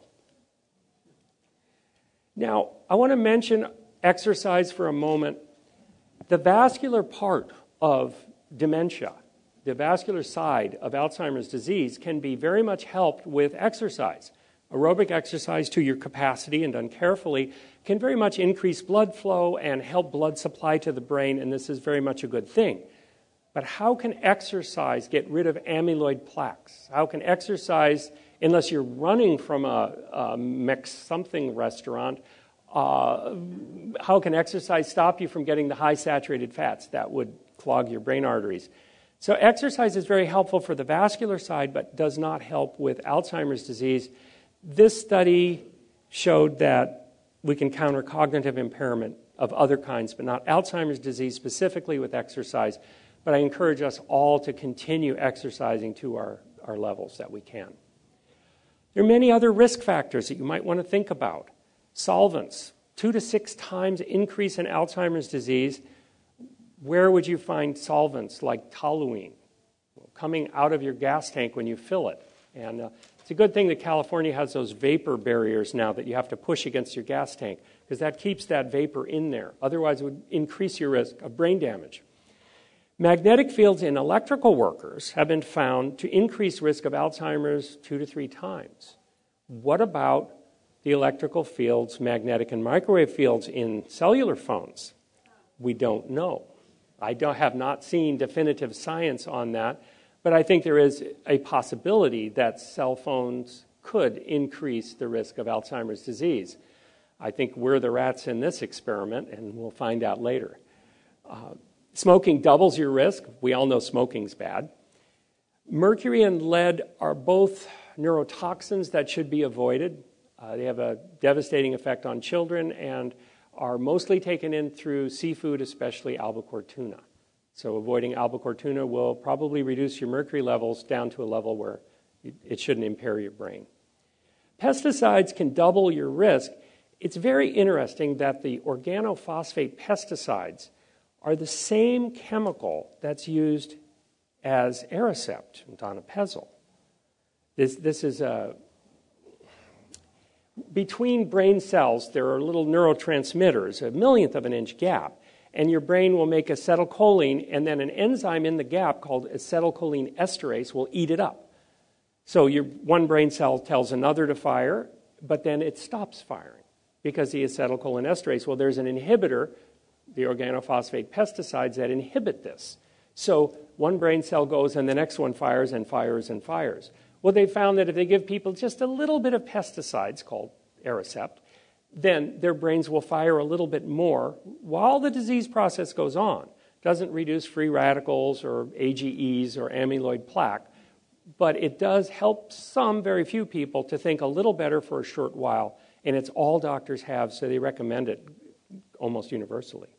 Now, I want to mention exercise for a moment. The vascular part of dementia, the vascular side of Alzheimer's disease, can be very much helped with exercise. Aerobic exercise to your capacity and done carefully can very much increase blood flow and help blood supply to the brain, and this is very much a good thing. But how can exercise get rid of amyloid plaques? How can exercise, unless you're running from a, a mix something restaurant Uh, how can exercise stop you from getting the high saturated fats that would clog your brain arteries? So exercise is very helpful for the vascular side, but does not help with Alzheimer's disease. This study showed that we can counter cognitive impairment of other kinds, but not Alzheimer's disease specifically with exercise. But I encourage us all to continue exercising to our, our levels that we can. There are many other risk factors that you might want to think about. Solvents, two to six times increase in Alzheimer's disease. Where would you find solvents like toluene? Well, coming out of your gas tank when you fill it. And uh, it's a good thing that California has those vapor barriers now that you have to push against your gas tank, because that keeps that vapor in there. Otherwise, it would increase your risk of brain damage. Magnetic fields in electrical workers have been found to increase risk of Alzheimer's two to three times. What about the electrical fields, magnetic and microwave fields in cellular phones? We don't know. I don't, have not seen definitive science on that, but I think there is a possibility that cell phones could increase the risk of Alzheimer's disease. I think we're the rats in this experiment, and we'll find out later. Uh, smoking doubles your risk. We all know smoking's bad. Mercury and lead are both neurotoxins that should be avoided. Uh, they have a devastating effect on children and are mostly taken in through seafood, especially albacore tuna. So avoiding albacore tuna will probably reduce your mercury levels down to a level where it shouldn't impair your brain. Pesticides can double your risk. It's very interesting that the organophosphate pesticides are the same chemical that's used as Aricept and donepezil. This, this is a... Between brain cells, there are little neurotransmitters, a millionth of an inch gap, and your brain will make acetylcholine, and then an enzyme in the gap called acetylcholine esterase will eat it up. So your one brain cell tells another to fire, but then it stops firing because the acetylcholine esterase, well, there's an inhibitor, the organophosphate pesticides, that inhibit this. So one brain cell goes and the next one fires and fires and fires. Well, they found that if they give people just a little bit of pesticides called Aricept, then their brains will fire a little bit more while the disease process goes on. Doesn't reduce free radicals or A G Es or amyloid plaque, but it does help some, very few people, to think a little better for a short while, and it's all doctors have, so they recommend it almost universally.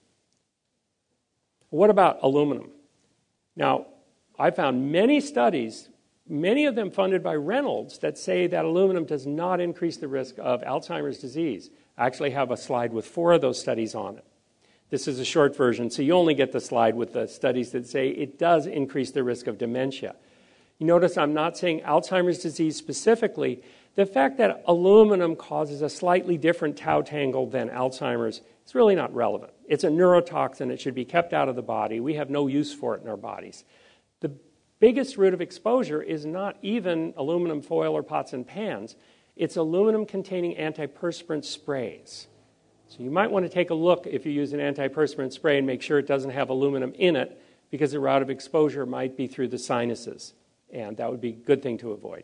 What about aluminum? Now, I found many studies, many of them funded by Reynolds, that say that aluminum does not increase the risk of Alzheimer's disease. I actually have a slide with four of those studies on it. This is a short version, so you only get the slide with the studies that say it does increase the risk of dementia. You notice I'm not saying Alzheimer's disease specifically. The fact that aluminum causes a slightly different tau tangle than Alzheimer's is really not relevant. It's a neurotoxin. It should be kept out of the body. We have no use for it in our bodies. The biggest route of exposure is not even aluminum foil or pots and pans. It's aluminum-containing antiperspirant sprays. So you might want to take a look if you use an antiperspirant spray and make sure it doesn't have aluminum in it, because the route of exposure might be through the sinuses, and that would be a good thing to avoid.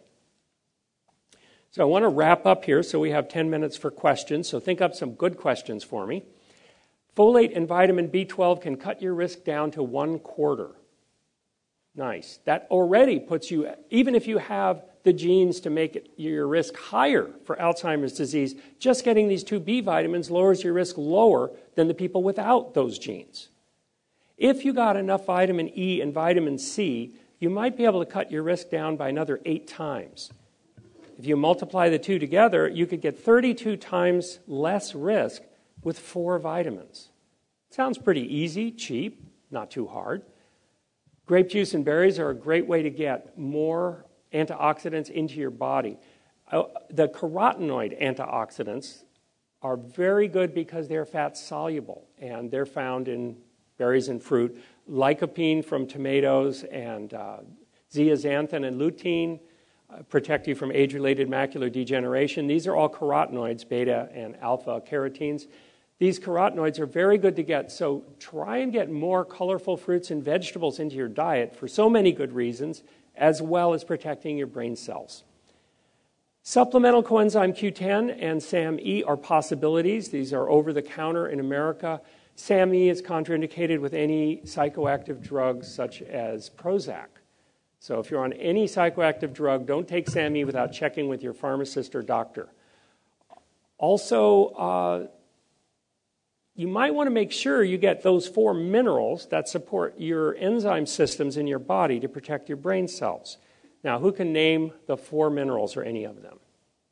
So I want to wrap up here so we have ten minutes for questions, so think up some good questions for me. Folate and vitamin B twelve can cut your risk down to one quarter. Nice. That already puts you, even if you have the genes to make it, your risk higher for Alzheimer's disease, just getting these two B vitamins lowers your risk lower than the people without those genes. If you got enough vitamin E and vitamin C, you might be able to cut your risk down by another eight times. If you multiply the two together, you could get thirty-two times less risk with four vitamins. Sounds pretty easy, cheap, not too hard. Grape juice and berries are a great way to get more antioxidants into your body. Uh, the carotenoid antioxidants are very good because they're fat soluble, and they're found in berries and fruit. Lycopene from tomatoes and uh, zeaxanthin and lutein uh, protect you from age-related macular degeneration. These are all carotenoids, beta and alpha carotenes. These carotenoids are very good to get, so try and get more colorful fruits and vegetables into your diet for so many good reasons, as well as protecting your brain cells. Supplemental coenzyme Q ten and SAM-E are possibilities. These are over-the-counter in America. SAM-E is contraindicated with any psychoactive drugs such as Prozac. So if you're on any psychoactive drug, don't take SAM-E without checking with your pharmacist or doctor. Also, uh, you might want to make sure you get those four minerals that support your enzyme systems in your body to protect your brain cells. Now, who can name the four minerals or any of them?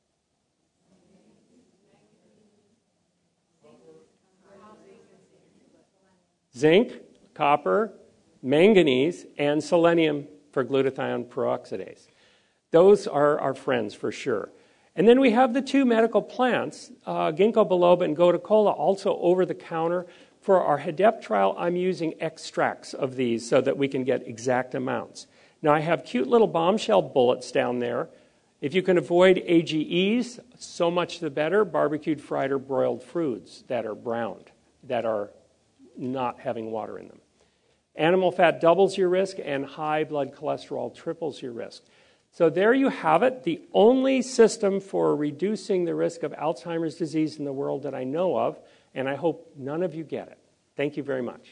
Zinc, copper, manganese, and selenium for glutathione peroxidase. Those are our friends for sure. And then we have the two medical plants, uh, ginkgo biloba and gotu kola, also over the counter. For our HADEP trial, I'm using extracts of these so that we can get exact amounts. Now, I have cute little bombshell bullets down there. If you can avoid A G Es, so much the better. Barbecued, fried, or broiled foods that are browned, that are not having water in them. Animal fat doubles your risk, and high blood cholesterol triples your risk. So there you have it, the only system for reducing the risk of Alzheimer's disease in the world that I know of, and I hope none of you get it. Thank you very much.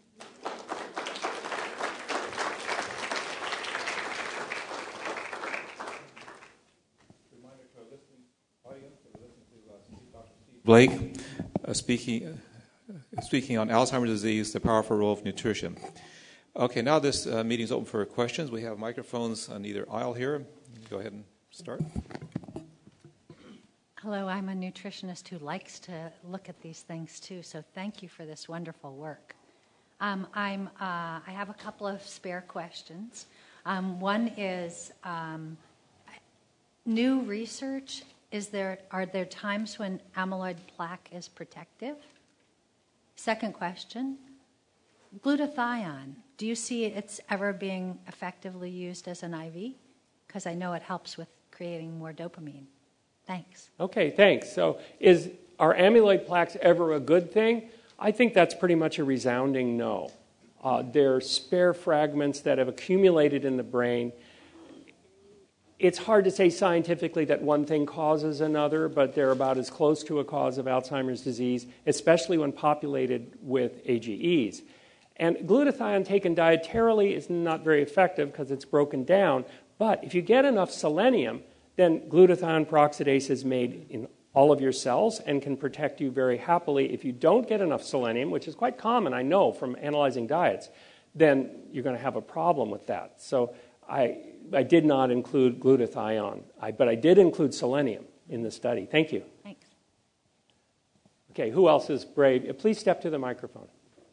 Blake, uh, speaking, uh, speaking on Alzheimer's disease, the powerful role of nutrition. Okay, now this uh, meeting is open for questions. We have microphones on either aisle here. Go ahead and start. Hello, I'm a nutritionist who likes to look at these things too, so thank you for this wonderful work. Um, I'm, uh, I have a couple of spare questions. Um, one is um, new research. Is there, are there times when amyloid plaque is protective? Second question, glutathione. Do you see it's ever being effectively used as an I V? Because I know it helps with creating more dopamine. Thanks. Okay, thanks. So is are amyloid plaques ever a good thing? I think that's pretty much a resounding no. Uh, they're spare fragments that have accumulated in the brain. It's hard to say scientifically that one thing causes another, but they're about as close to a cause of Alzheimer's disease, especially when populated with A G Es. And glutathione taken dietarily is not very effective because it's broken down, but if you get enough selenium, then glutathione peroxidase is made in all of your cells and can protect you very happily. If you don't get enough selenium, which is quite common, I know, from analyzing diets, then you're going to have a problem with that. So I, I did not include glutathione, I, but I did include selenium in the study. Thank you. Thanks. Okay, who else is brave? Please step to the microphone.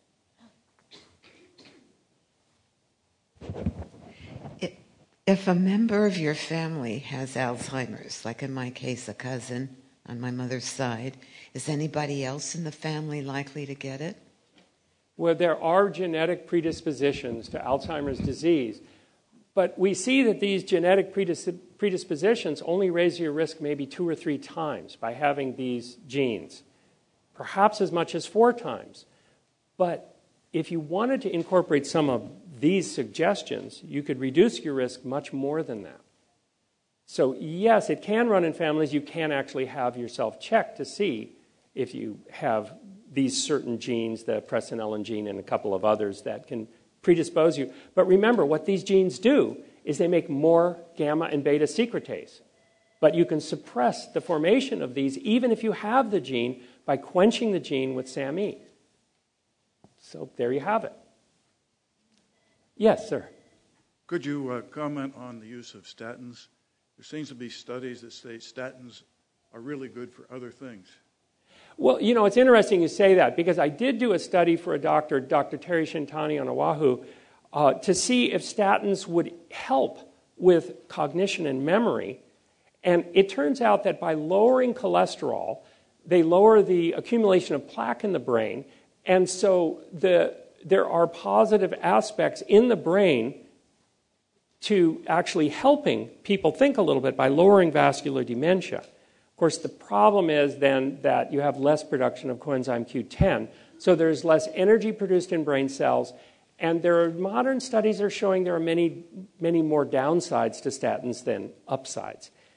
If a member of your family has Alzheimer's, like in my case a cousin on my mother's side, is anybody else in the family likely to get it? Well, there are genetic predispositions to Alzheimer's disease, but we see that these genetic predis- predispositions only raise your risk maybe two or three times by having these genes, perhaps as much as four times. But if you wanted to incorporate some of these suggestions, you could reduce your risk much more than that. So yes, it can run in families. You can actually have yourself checked to see if you have these certain genes, the presenilin gene and a couple of others that can predispose you. But remember, what these genes do is they make more gamma and beta secretase. But you can suppress the formation of these even if you have the gene by quenching the gene with SAM-E. So there you have it. Yes, sir. Could you uh, comment on the use of statins? There seems to be studies that say statins are really good for other things. Well, you know, it's interesting you say that because I did do a study for a doctor, Doctor Terry Shintani on Oahu, uh, to see if statins would help with cognition and memory. And it turns out that by lowering cholesterol, they lower the accumulation of plaque in the brain. And so the there are positive aspects in the brain to actually helping people think a little bit by lowering vascular dementia. Of course, the problem is then that you have less production of coenzyme Q ten, so there's less energy produced in brain cells, and there are modern studies that are showing there are many, many more downsides to statins than upsides.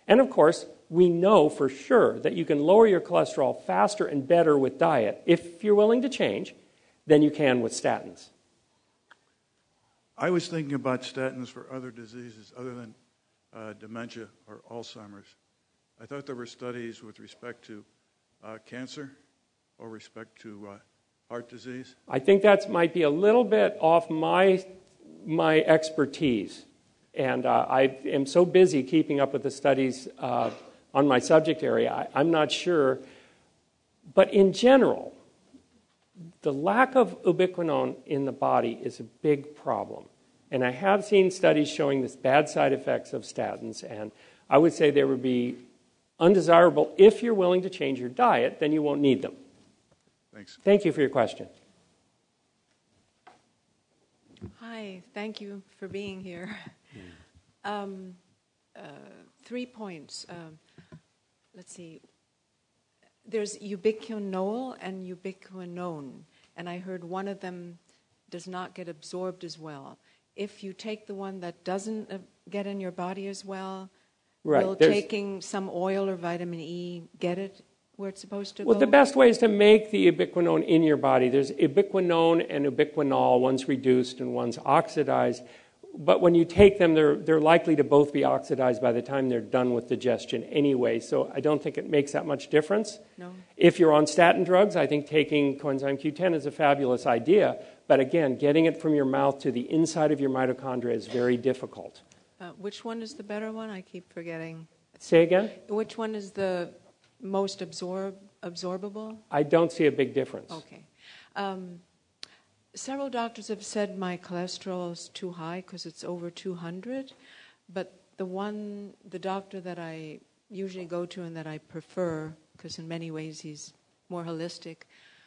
And of course, we know for sure that you can lower your cholesterol faster and better with diet, if you're willing to change, than you can with statins. I was thinking about statins for other diseases other than uh, dementia or Alzheimer's. I thought there were studies with respect to uh, cancer or respect to uh, heart disease. I think that might be a little bit off my, my expertise. And uh, I am so busy keeping up with the studies uh, on my subject area, I, I'm not sure. But in general, the lack of ubiquinone in the body is a big problem. And I have seen studies showing this bad side effects of statins, and I would say they would be undesirable. If you're willing to change your diet, then you won't need them. Thanks. Thank you for your question. Hi, thank you for being here. Um, uh, three points. Um, let's see. There's ubiquinol and ubiquinone, and I heard one of them does not get absorbed as well. If you take the one that doesn't uh, get in your body as well, Right. will There's- taking some oil or vitamin E get it where it's supposed to Well, go? the best way is to make the ubiquinone in your body. There's ubiquinone and ubiquinol. One's reduced and one's oxidized. But when you take them, they're, they're likely to both be oxidized by the time they're done with digestion anyway. So I don't think it makes that much difference. No. If you're on statin drugs, I think taking coenzyme Q ten is a fabulous idea. But again, getting it from your mouth to the inside of your mitochondria is very difficult. Uh, which one is the better one? I keep forgetting. Say again? Which one is the most absorb absorbable? I don't see a big difference. Okay. Um, several doctors have said my cholesterol is too high because it's over two hundred, but the one, the doctor that I usually go to and that I prefer, because in many ways he's more holistic,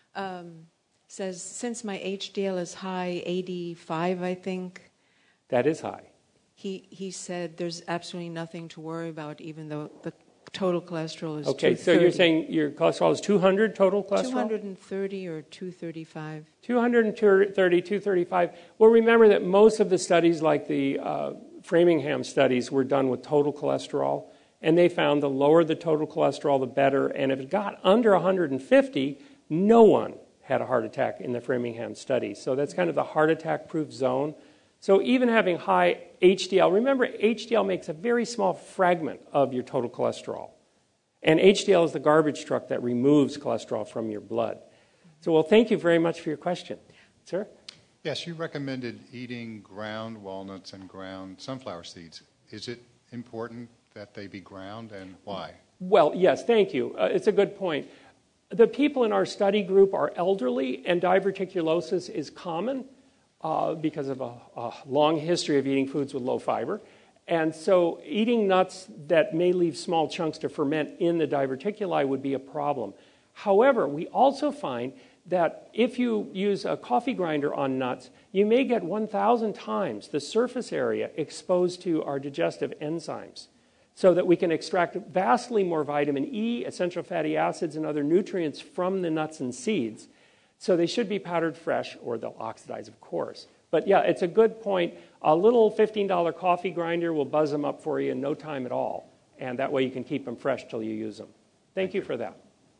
um, says since my H D L is high, eighty-five, I think, That is high. he he said there's absolutely nothing to worry about, even though the total cholesterol is Okay, so you're saying your cholesterol is two hundred total cholesterol? two hundred thirty or two thirty-five. two hundred thirty, two thirty-five. Well, remember that most of the studies, like the uh, Framingham studies, were done with total cholesterol, and they found the lower the total cholesterol, the better. And if it got under one hundred fifty, no one had a heart attack in the Framingham study. So that's kind of the heart attack-proof zone. So even having high H D L, remember H D L makes a very small fragment of your total cholesterol. And H D L is the garbage truck that removes cholesterol from your blood. So, well, thank you very much for your question. Sir? Yes, you recommended eating ground walnuts and ground sunflower seeds. Is it important that they be ground, and why? Well, yes, thank you. Uh, it's a good point. The people in our study group are elderly, and diverticulosis is common uh, because of a, a long history of eating foods with low fiber. And so eating nuts that may leave small chunks to ferment in the diverticuli would be a problem. However, we also find that if you use a coffee grinder on nuts, you may get one thousand times the surface area exposed to our digestive enzymes, so that we can extract vastly more vitamin E, essential fatty acids, and other nutrients from the nuts and seeds. So they should be powdered fresh, or they'll oxidize, of course. But yeah, it's a good point. A little fifteen dollar coffee grinder will buzz them up for you in no time at all. And that way you can keep them fresh till you use them. Thank you for that.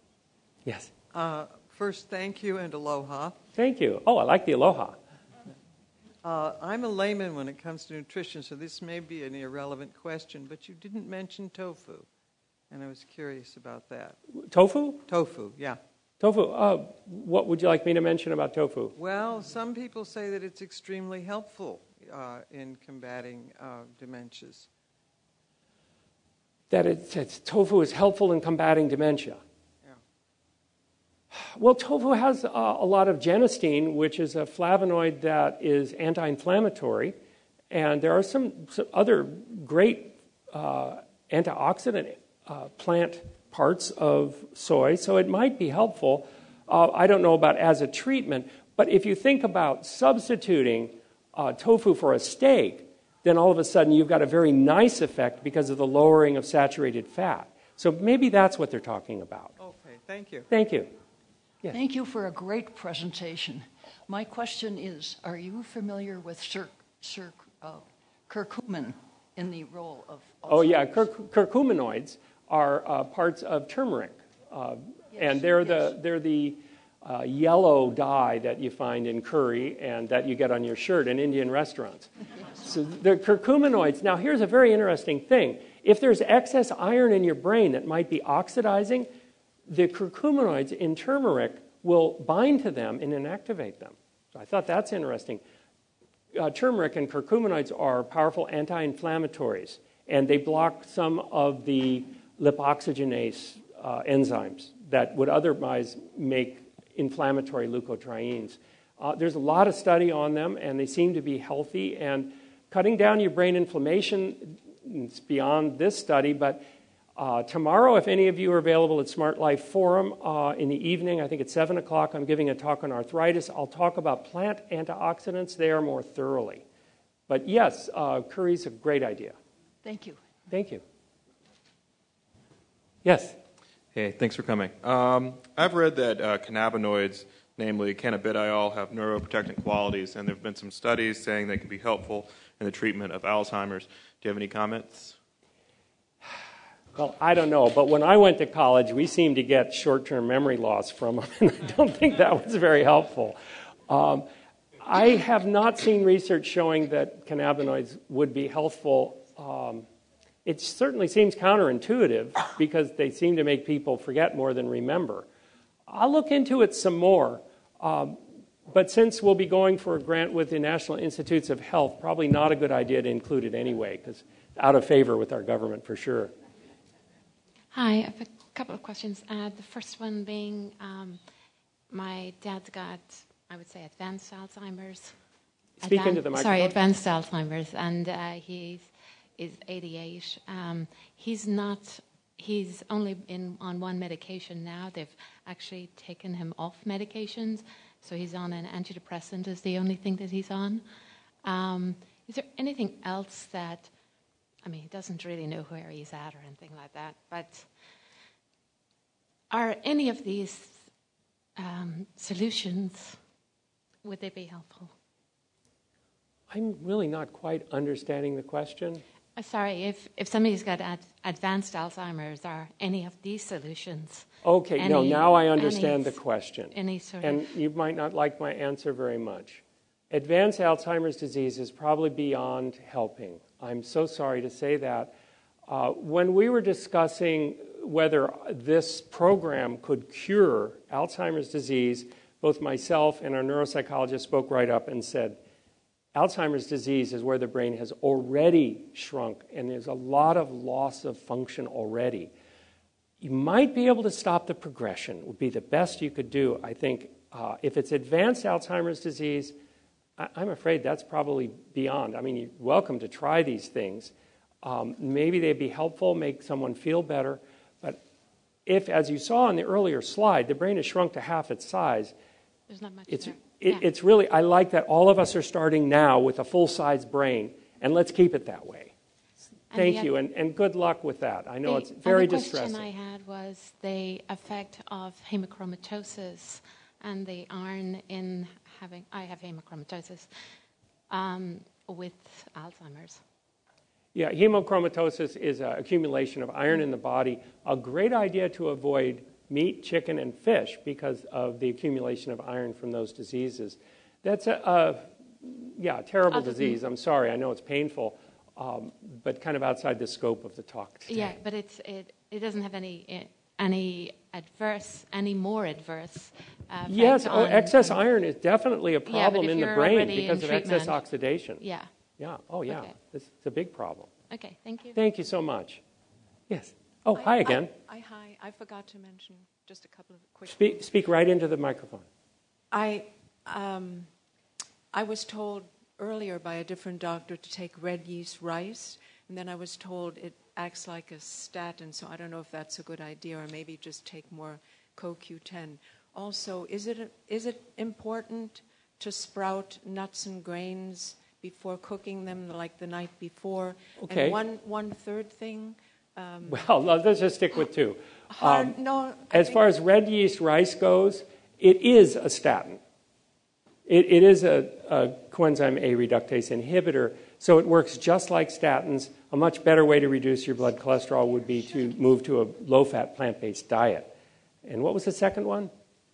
Yes? Uh, first, thank you and aloha. Thank you. Oh, I like the aloha. Uh, I'm a layman when it comes to nutrition, so this may be an irrelevant question, but you didn't mention tofu, and I was curious about that. Tofu? Tofu, yeah. Tofu. Uh, what would you like me to mention about tofu? Well, some people say that it's extremely helpful uh, in combating uh, dementias. That it's, it's, tofu is helpful in combating dementia. Yeah. Well, tofu has uh, a lot of genistein, which is a flavonoid that is anti-inflammatory. And there are some, some other great uh, antioxidant uh, plant parts of soy, so it might be helpful. Uh, I don't know about as a treatment, but if you think about substituting uh, tofu for a steak, then all of a sudden you've got a very nice effect because of the lowering of saturated fat. So maybe that's what they're talking about. Okay, thank you. Thank you. Yes. Thank you for a great presentation. My question is, are you familiar with cir- cir- uh, curcumin in the role of Alzheimer's. Oh, yeah. Cur- curcuminoids are uh, parts of turmeric. Uh, Yes, and they're yes. the, they're the uh, yellow dye that you find in curry and that you get on your shirt in Indian restaurants. So the curcuminoids. Now, here's a very interesting thing. If there's excess iron in your brain that might be oxidizing, the curcuminoids in turmeric will bind to them and inactivate them. So I thought that's interesting. Uh, turmeric and curcuminoids are powerful anti-inflammatories, and they block some of the lipoxygenase uh, enzymes that would otherwise make inflammatory leukotrienes. Uh, there's a lot of study on them, and they seem to be healthy. And cutting down your brain inflammation, it's beyond this study, but uh, tomorrow, if any of you are available at Smart Life Forum uh, in the evening, I think at seven o'clock, I'm giving a talk on arthritis. I'll talk about plant antioxidants there more thoroughly. But yes, uh, curry's a great idea. Thank you. Thank you. Yes? Hey, thanks for coming. Um, I've read that uh, cannabinoids, namely cannabidiol, have neuroprotectant qualities, and there have been some studies saying they can be helpful in the treatment of Alzheimer's. Do you have any comments? Well, I don't know, but when I went to college, we seemed to get short-term memory loss from them, and I don't think that was very helpful. Um, I have not seen research showing that cannabinoids would be helpful. Um, it certainly seems counterintuitive because they seem to make people forget more than remember. I'll look into it some more, um, but since we'll be going for a grant with the National Institutes of Health, probably not a good idea to include it anyway, because it's out of favor with our government for sure. Hi, I have a couple of questions. Uh, the first one being, um, my dad's got, I would say, advanced Alzheimer's. Speak Advan- into the microphone. Sorry, advanced Alzheimer's, and uh, he's is eighty-eight. Um, he's not. He's only in on one medication now. They've actually taken him off medications, so he's on an antidepressant. Is the only thing that he's on. Um, is there anything else that? I mean, he doesn't really know where he's at or anything like that. But are any of these um, solutions, would they be helpful? I'm really not quite understanding the question. Uh, sorry, if, if somebody's got ad- advanced Alzheimer's, are any of these solutions? Okay, any, no, now I understand any, the question. Any sort and of... you might not like my answer very much. Advanced Alzheimer's disease is probably beyond helping. I'm so sorry to say that. Uh, when we were discussing whether this program could cure Alzheimer's disease, both myself and our neuropsychologist spoke right up and said, Alzheimer's disease is where the brain has already shrunk, and there's a lot of loss of function already. You might be able to stop the progression, would be the best you could do. I think uh, if it's advanced Alzheimer's disease, I'm afraid that's probably beyond. I mean, you're welcome to try these things. Um, maybe they'd be helpful, make someone feel better. But if, as you saw in the earlier slide, the brain has shrunk to half its size, There's not much it's, there. it, Yeah. it's really, I like that all of us are starting now with a full-size brain, and let's keep it that way. And Thank the you, oth- and, and good luck with that. I know the it's very other distressing. question I had was the effect of hemochromatosis and the iron in having, I have hemochromatosis, um, with Alzheimer's. Yeah, hemochromatosis is an accumulation of iron in the body. A great idea to avoid meat, chicken, and fish because of the accumulation of iron from those diseases. That's a, a yeah, terrible Other disease. than- I'm sorry, I know it's painful, um, but kind of outside the scope of the talk today. Yeah, but it's, it, it doesn't have any any adverse, any more adverse uh, effect Yes, oh, on, excess on, iron is definitely a but problem if in the you're brain already because in of excess treatment- oxidation. Yeah. Yeah, oh yeah, Okay. it's, it's a big problem. Okay, thank you. Thank you so much. Yes. Oh, I- hi again. I, I, hi. I forgot to mention just a couple of quick Speak, things. speak right into the microphone. I, um, I was told earlier by a different doctor to take red yeast rice, and then I was told it acts like a statin, so I don't know if that's a good idea, or maybe just take more C O Q ten. Also, is it is it important to sprout nuts and grains before cooking them, like the night before? Okay. And one one third thing. Um, Well, let's just stick with two. hard, Um, no. I As think- far as red yeast rice goes, it is a statin. It, it is a, a coenzyme A reductase inhibitor. So it works just like statins. A much better way to reduce your blood cholesterol would be to move to a low-fat, plant-based diet. And what was the second one?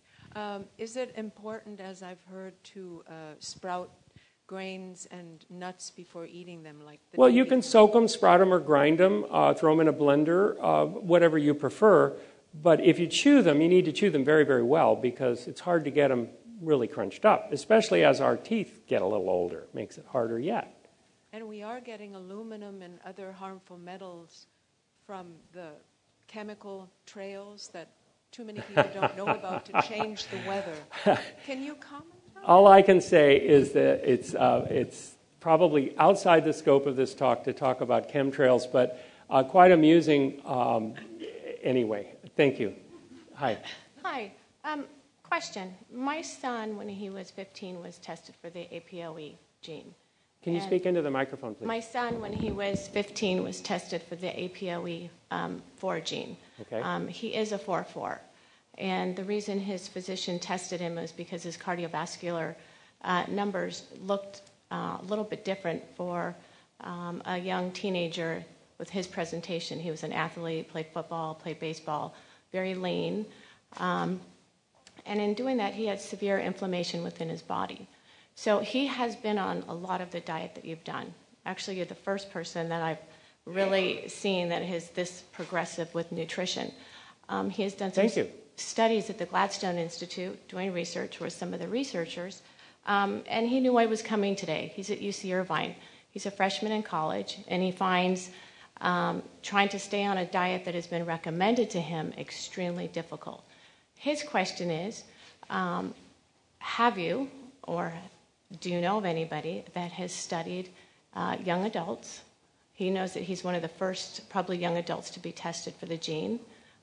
Um, is it important, as I've heard, to uh, sprout grains and nuts before eating them? Like the well, you can soak them, sprout them, or grind them, uh, throw them in a blender, uh, whatever you prefer. But if you chew them, you need to chew them very, very well because it's hard to get them really crunched up, especially as our teeth get a little older. It makes it harder yet. And we are getting aluminum and other harmful metals from the chemical trails that too many people don't know about to change the weather. Can you comment on that? All I can say is that it's, uh, it's probably outside the scope of this talk to talk about chemtrails, but uh, quite amusing um, anyway. Thank you. Hi. Hi. Um, question. My son, when he was fifteen, was tested for the A P O E gene. Can you And speak into the microphone, please? My son, when he was fifteen, was tested for the A P O E um, four gene. Okay. Um, he is a four four. And the reason his physician tested him was because his cardiovascular uh, numbers looked uh, a little bit different for um, a young teenager with his presentation. He was an athlete, played football, played baseball, very lean. Um, and in doing that, he had severe inflammation within his body. So he has been on a lot of the diet that you've done. Actually, you're the first person that I've really seen that is this progressive with nutrition. Um, he has done some Thank you. studies at the Gladstone Institute doing research with some of the researchers. Um, and he knew I was coming today. He's at U C Irvine. He's a freshman in college, and he finds um, trying to stay on a diet that has been recommended to him extremely difficult. His question is, um, have you, or do you know of anybody that has studied uh, young adults? He knows that he's one of the first, probably young adults, to be tested for the gene.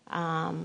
Um,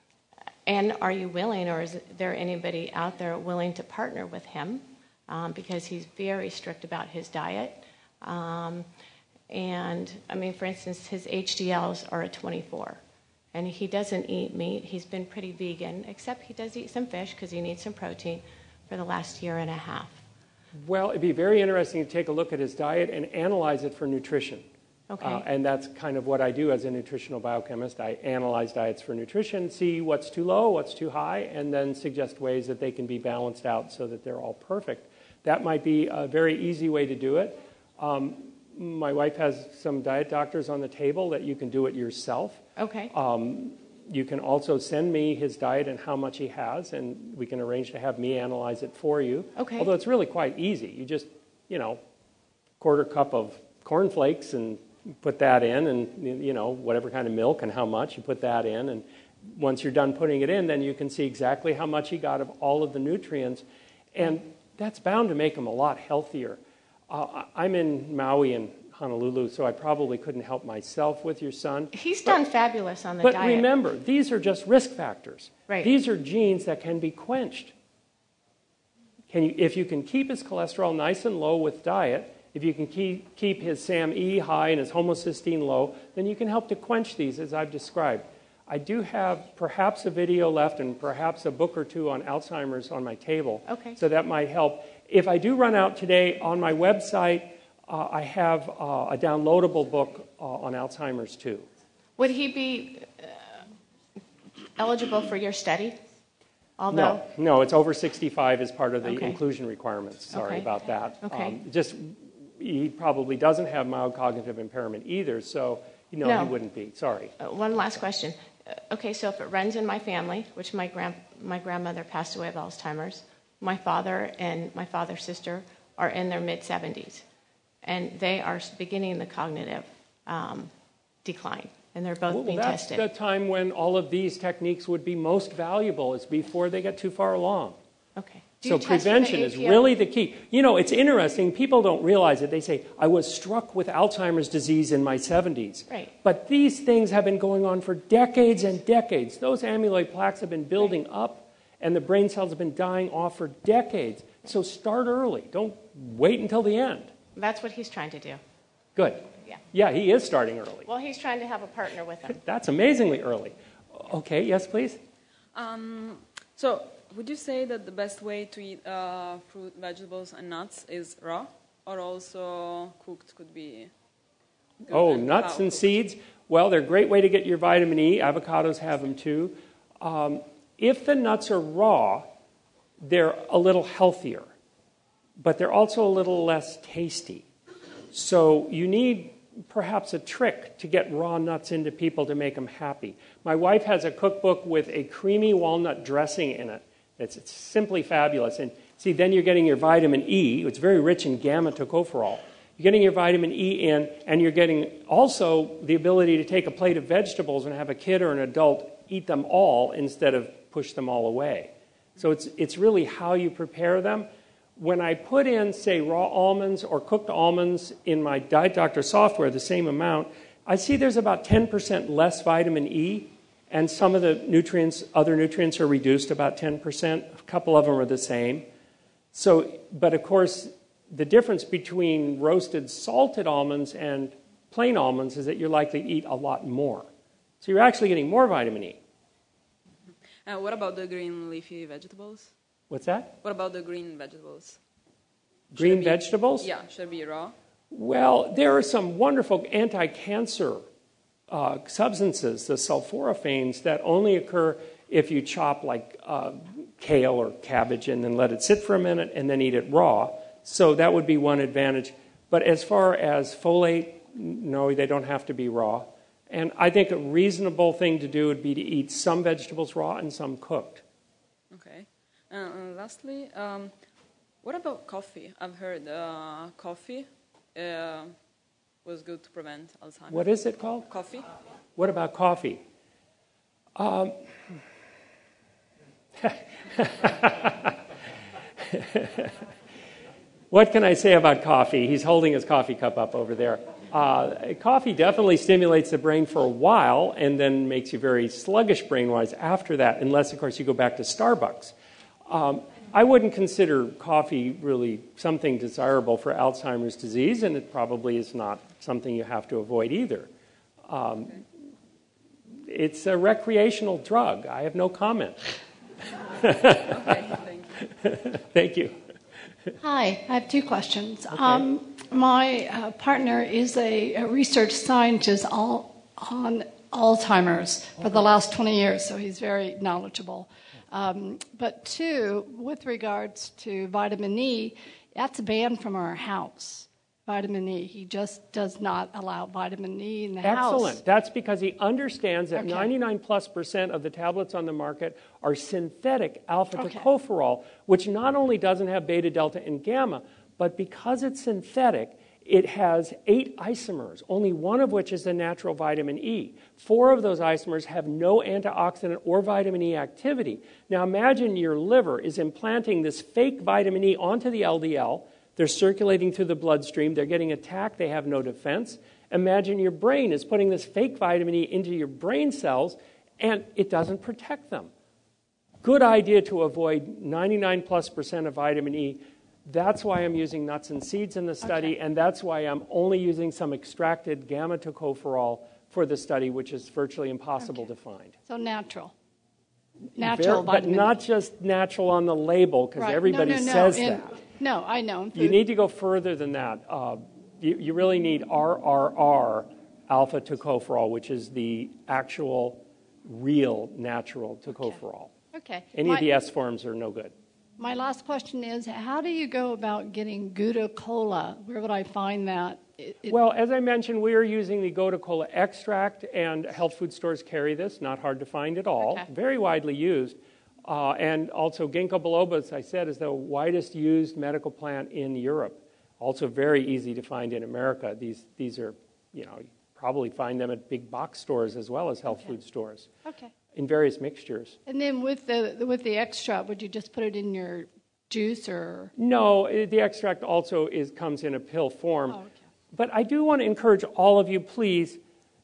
and are you willing, or is there anybody out there willing to partner with him? Um, because he's very strict about his diet. Um, and, I mean, for instance, his H D Ls are a twenty-four. And he doesn't eat meat. He's been pretty vegan, except he does eat some fish because he needs some protein for the last year and a half. Well, it'd be very interesting to take a look at his diet and analyze it for nutrition. Okay. Uh, and that's kind of what I do as a nutritional biochemist. I analyze diets for nutrition, see what's too low, what's too high, and then suggest ways that they can be balanced out so that they're all perfect. That might be a very easy way to do it. Um, my wife has some diet doctors on the table that you can do it yourself. Okay. Um, you can also send me his diet and how much he has, and we can arrange to have me analyze it for you. Okay. Although it's really quite easy. You just, you know, quarter cup of cornflakes and put that in, and, you know, whatever kind of milk and how much, you put that in. And once you're done putting it in, then you can see exactly how much he got of all of the nutrients. And that's bound to make him a lot healthier. Uh, I'm in Maui and Honolulu, so I probably couldn't help myself with your son. He's but, done fabulous on the but diet. But remember, these are just risk factors. Right. These are genes that can be quenched. Can you, if you can keep his cholesterol nice and low with diet, if you can keep, keep his SAM-E high and his homocysteine low, then you can help to quench these, as I've described. I do have perhaps a video left and perhaps a book or two on Alzheimer's on my table. Okay. So that might help. If I do run out today, on my website, uh, I have uh, a downloadable book uh, on Alzheimer's too. Would he be uh, eligible for your study? Although No, no, it's over sixty-five as part of the Okay. inclusion requirements. Sorry Okay. about that. Okay. Um, just, he probably doesn't have mild cognitive impairment either, so you know No. he wouldn't be. Sorry. Uh, one last question. Uh, okay, so if it runs in my family, which my grand my grandmother passed away of Alzheimer's, my father and my father's sister are in their mid seventies, and they are beginning the cognitive um, decline, and they're both Well, being that's tested. the time when all of these techniques would be most valuable, is before they get too far along. Okay. Do So you test for the prevention is A P O? really the key. You know, it's interesting. People don't realize it. They say, I was struck with Alzheimer's disease in my seventies. Right. But these things have been going on for decades and decades. Those amyloid plaques have been building Right. up, and the brain cells have been dying off for decades. So start early. Don't wait until the end. That's what he's trying to do. Good. Yeah. Yeah, he is starting early. Well, he's trying to have a partner with him. That's amazingly early. Okay, yes, please? Um, so, would you say that the best way to eat uh, fruit, vegetables, and nuts is raw? or also cooked could be good? Oh, and nuts how and cooked? seeds. Well, they're a great way to get your vitamin E. Avocados have them too. Um, if the nuts are raw, they're a little healthier, but they're also a little less tasty. So you need perhaps a trick to get raw nuts into people to make them happy. My wife has a cookbook with a creamy walnut dressing in it. It's, it's simply fabulous. And see, then you're getting your vitamin E. It's very rich in gamma tocopherol. You're getting your vitamin E in, and you're getting also the ability to take a plate of vegetables and have a kid or an adult eat them all instead of push them all away. So it's, it's really how you prepare them. When I put in, say, raw almonds or cooked almonds in my Diet Doctor software, the same amount, I see there's about ten percent less vitamin E, and some of the nutrients, other nutrients are reduced about ten percent. A couple of them are the same. So, but of course, the difference between roasted salted almonds and plain almonds is that you're likely to eat a lot more. So you're actually getting more vitamin E. Uh, what about the green leafy vegetables? What's that? What about the green vegetables? Green be, vegetables? Yeah, should be raw. Well, there are some wonderful anti-cancer uh, substances, the sulforaphanes, that only occur if you chop like uh, kale or cabbage and then let it sit for a minute and then eat it raw. So that would be one advantage. But as far as folate, no, they don't have to be raw. And I think a reasonable thing to do would be to eat some vegetables raw and some cooked. Okay. Uh, and lastly, um, what about coffee? I've heard uh, coffee uh, was good to prevent Alzheimer's. What is it called? Coffee. What about coffee? Um, what can I say about coffee? He's holding his coffee cup up over there. Uh, coffee definitely stimulates the brain for a while and then makes you very sluggish brain-wise after that, unless, of course, you go back to Starbucks. Um, I wouldn't consider coffee really something desirable for Alzheimer's disease, and it probably is not something you have to avoid either. Um, it's a recreational drug. I have no comment. Okay, thank you. Thank you. Hi, I have two questions. Okay. Um, my uh, partner is a, a research scientist all, on Alzheimer's for the last twenty years, so he's very knowledgeable. Um, but two, with regards to vitamin E, that's banned from our house, vitamin E. He just does not allow vitamin E in the house. Excellent. That's because he understands that Okay. ninety-nine plus percent of the tablets on the market are synthetic alpha Okay. tocopherol, which not only doesn't have beta, delta, and gamma, but because it's synthetic, it has eight isomers, only one of which is the natural vitamin E. Four of those isomers have no antioxidant or vitamin E activity. Now imagine your liver is implanting this fake vitamin E onto the L D L. They're circulating through the bloodstream. They're getting attacked. They have no defense. Imagine your brain is putting this fake vitamin E into your brain cells, and it doesn't protect them. Good idea to avoid ninety-nine plus percent of vitamin E. That's why I'm using nuts and seeds in the study, Okay. and that's why I'm only using some extracted gamma tocopherol for the study, which is virtually impossible Okay. to find. So natural. Natural Ver- but vitamin not just natural on the label, because Right. everybody no, no, no. says In- that. No, I know. in You food. need to go further than that. Uh, you, you really need R R R alpha tocopherol, which is the actual, real, natural tocopherol. Okay. Any My- of the S forms are no good. My last question is, how do you go about getting Gouda Cola? Where would I find that? It, it, Well, as I mentioned, we are using the Gouda Cola extract, and health food stores carry this. Not hard to find at all. Okay. Very widely used. Uh, and also ginkgo biloba, as I said, is the widest used medical plant in Europe. Also very easy to find in America. These, these are, you know, you probably find them at big box stores as well as health Okay. food stores okay. in various mixtures. And then with the with the extract, would you just put it in your juice or? No, eh, the extract also is comes in a pill form. Oh, okay. But I do want to encourage all of you, please,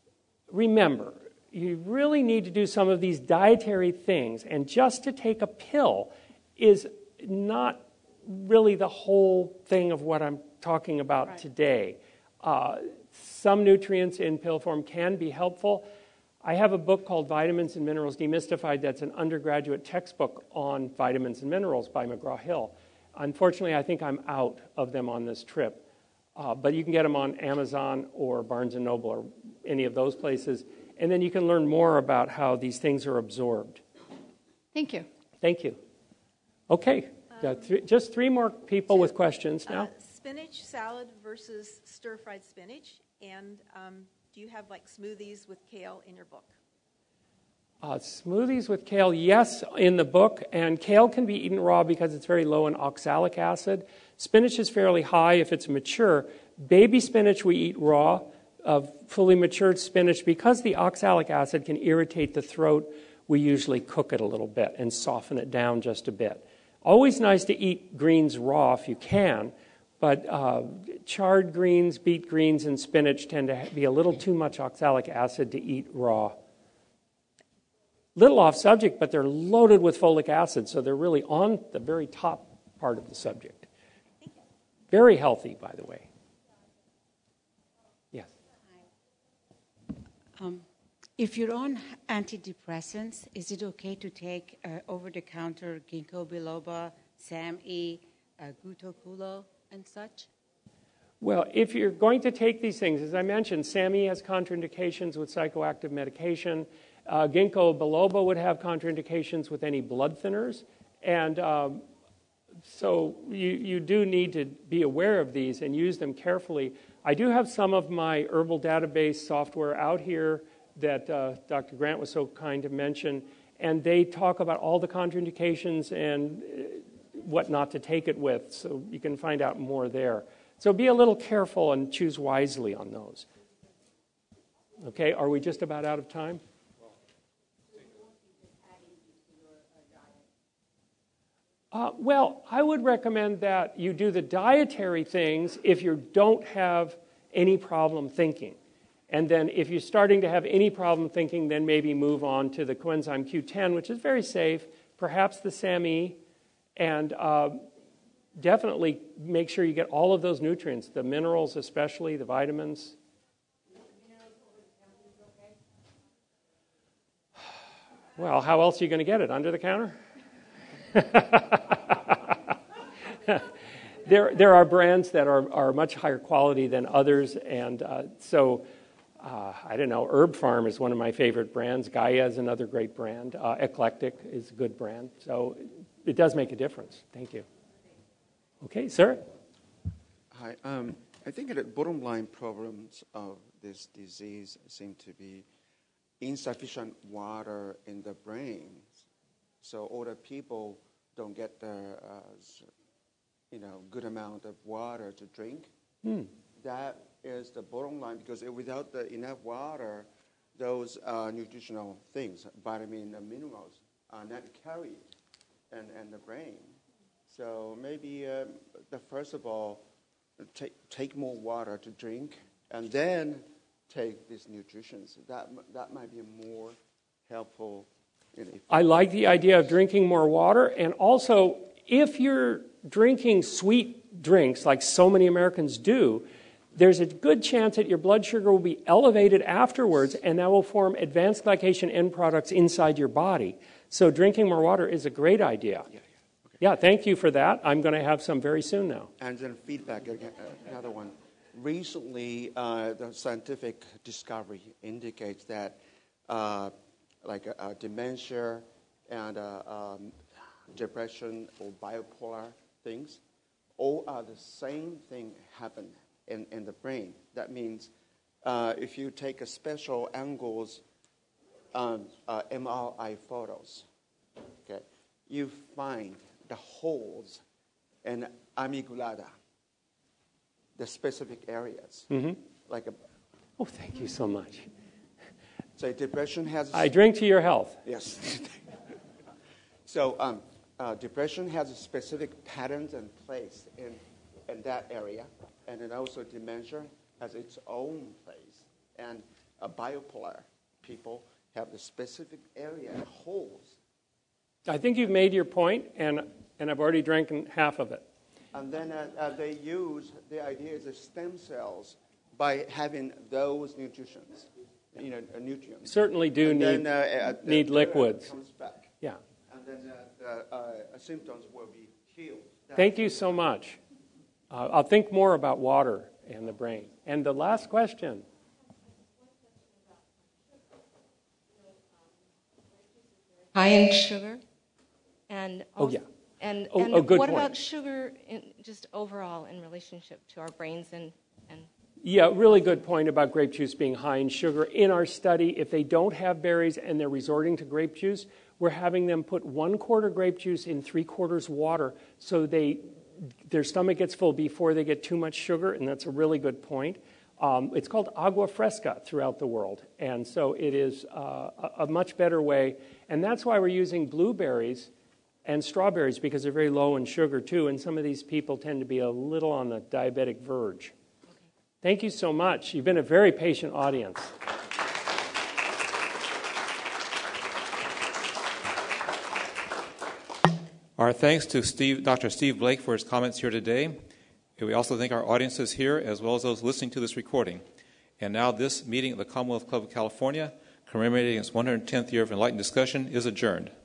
remember, you really need to do some of these dietary things. And just to take a pill is not really the whole thing of what I'm talking about Right. today. Uh, some nutrients in pill form can be helpful. I have a book called Vitamins and Minerals Demystified that's an undergraduate textbook on vitamins and minerals by McGraw-Hill. Unfortunately, I think I'm out of them on this trip. Uh, but you can get them on Amazon or Barnes and Noble or any of those places. And then you can learn more about how these things are absorbed. Thank you. Thank you. Okay, um, th- just three more people with questions now. Uh, spinach salad versus stir-fried spinach. And um, do you have like smoothies with kale in your book? Uh, smoothies with kale, yes, in the book. And kale can be eaten raw because it's very low in oxalic acid. Spinach is fairly high if it's mature. Baby spinach we eat raw. Of fully matured spinach, because the oxalic acid can irritate the throat, we usually cook it a little bit and soften it down just a bit. Always nice to eat greens raw if you can, but uh, charred greens, beet greens, and spinach tend to be a little too much oxalic acid to eat raw. Little off subject, but they're loaded with folic acid, so they're really on the very top part of the subject. Very healthy, by the way. Um, if you're on antidepressants, is it okay to take uh, over-the-counter ginkgo biloba, SAMe, uh, gutokulo, and such? Well, if you're going to take these things, as I mentioned, SAMe has contraindications with psychoactive medication. Uh, ginkgo biloba would have contraindications with any blood thinners. And um, so you, you do need to be aware of these and use them carefully. I do have some of my herbal database software out here that uh, Doctor Grant was so kind to mention, and they talk about all the contraindications and what not to take it with, so you can find out more there. So be a little careful and choose wisely on those. Okay, are we just about out of time? Uh, well, I would recommend that you do the dietary things if you don't have any problem thinking. And then if you're starting to have any problem thinking, then maybe move on to the coenzyme Q ten, which is very safe, perhaps the SAMe, and uh, definitely make sure you get all of those nutrients, the minerals especially, the vitamins. Well, how else are you going to get it? Under the counter? there, there are brands that are, are much higher quality than others, and uh, so uh, I don't know. Herb Farm is one of my favorite brands. Gaia is another great brand. Uh, Eclectic is a good brand. So it does make a difference. Thank you. Okay, sir. Hi. Um, I think the bottom line problems of this disease seem to be insufficient water in the brain. So older people don't get the uh, you know good amount of water to drink. Hmm. That is the bottom line, because without the enough water, those uh, nutritional things, vitamin and minerals, are not carried in, in the brain. So maybe uh, the first of all, take take more water to drink, and then take these nutritions. That that might be more helpful. I like the idea of drinking more water, and also if you're drinking sweet drinks like so many Americans do, there's a good chance that your blood sugar will be elevated afterwards, and that will form advanced glycation end products inside your body. So drinking more water is a great idea. Yeah, yeah. Okay. Yeah, thank you for that. I'm going to have some very soon now. And then feedback, again, uh, another one. Recently, uh, the scientific discovery indicates that uh, like uh, uh, dementia and uh, um, depression or bipolar things, all are the same thing happen in, in the brain. That means uh, if you take a special angles um, uh, M R I photos, okay, you find the holes in amygdala, the specific areas. Mm-hmm. Like a, oh, thank you so much. So depression has... I drink to your health. Yes. So um, uh, depression has a specific patterns and place in, in that area. And then also dementia has its own place. And uh, bipolar people have the specific area and holes. I think you've made your point, and, and I've already drank half of it. And then uh, uh, they use, the idea is the stem cells by having those nutritions. You know, uh, nutrients. Certainly do and need, then, uh, uh, need the, liquids. Comes back. Yeah. And then uh, the uh, symptoms will be healed. That's Thank you so much. Uh, I'll think more about water and the brain. And the last question. High in sugar, and oh also, yeah, and oh, and oh, good what point. about sugar, in, just overall in relationship to our brains and and. Yeah, really good point about grape juice being high in sugar. In our study, if they don't have berries and they're resorting to grape juice, we're having them put one quarter grape juice in three quarters water, so they their stomach gets full before they get too much sugar, and that's a really good point. Um, it's called agua fresca throughout the world, and so it is uh, a, a much better way. And that's why we're using blueberries and strawberries, because they're very low in sugar too, and some of these people tend to be a little on the diabetic verge. Okay. Thank you so much. You've been a very patient audience. Our thanks to Steve, Doctor Steve Blake for his comments here today. We also thank our audiences here as well as those listening to this recording. And now this meeting of the Commonwealth Club of California, commemorating its one hundred tenth year of enlightened discussion, is adjourned.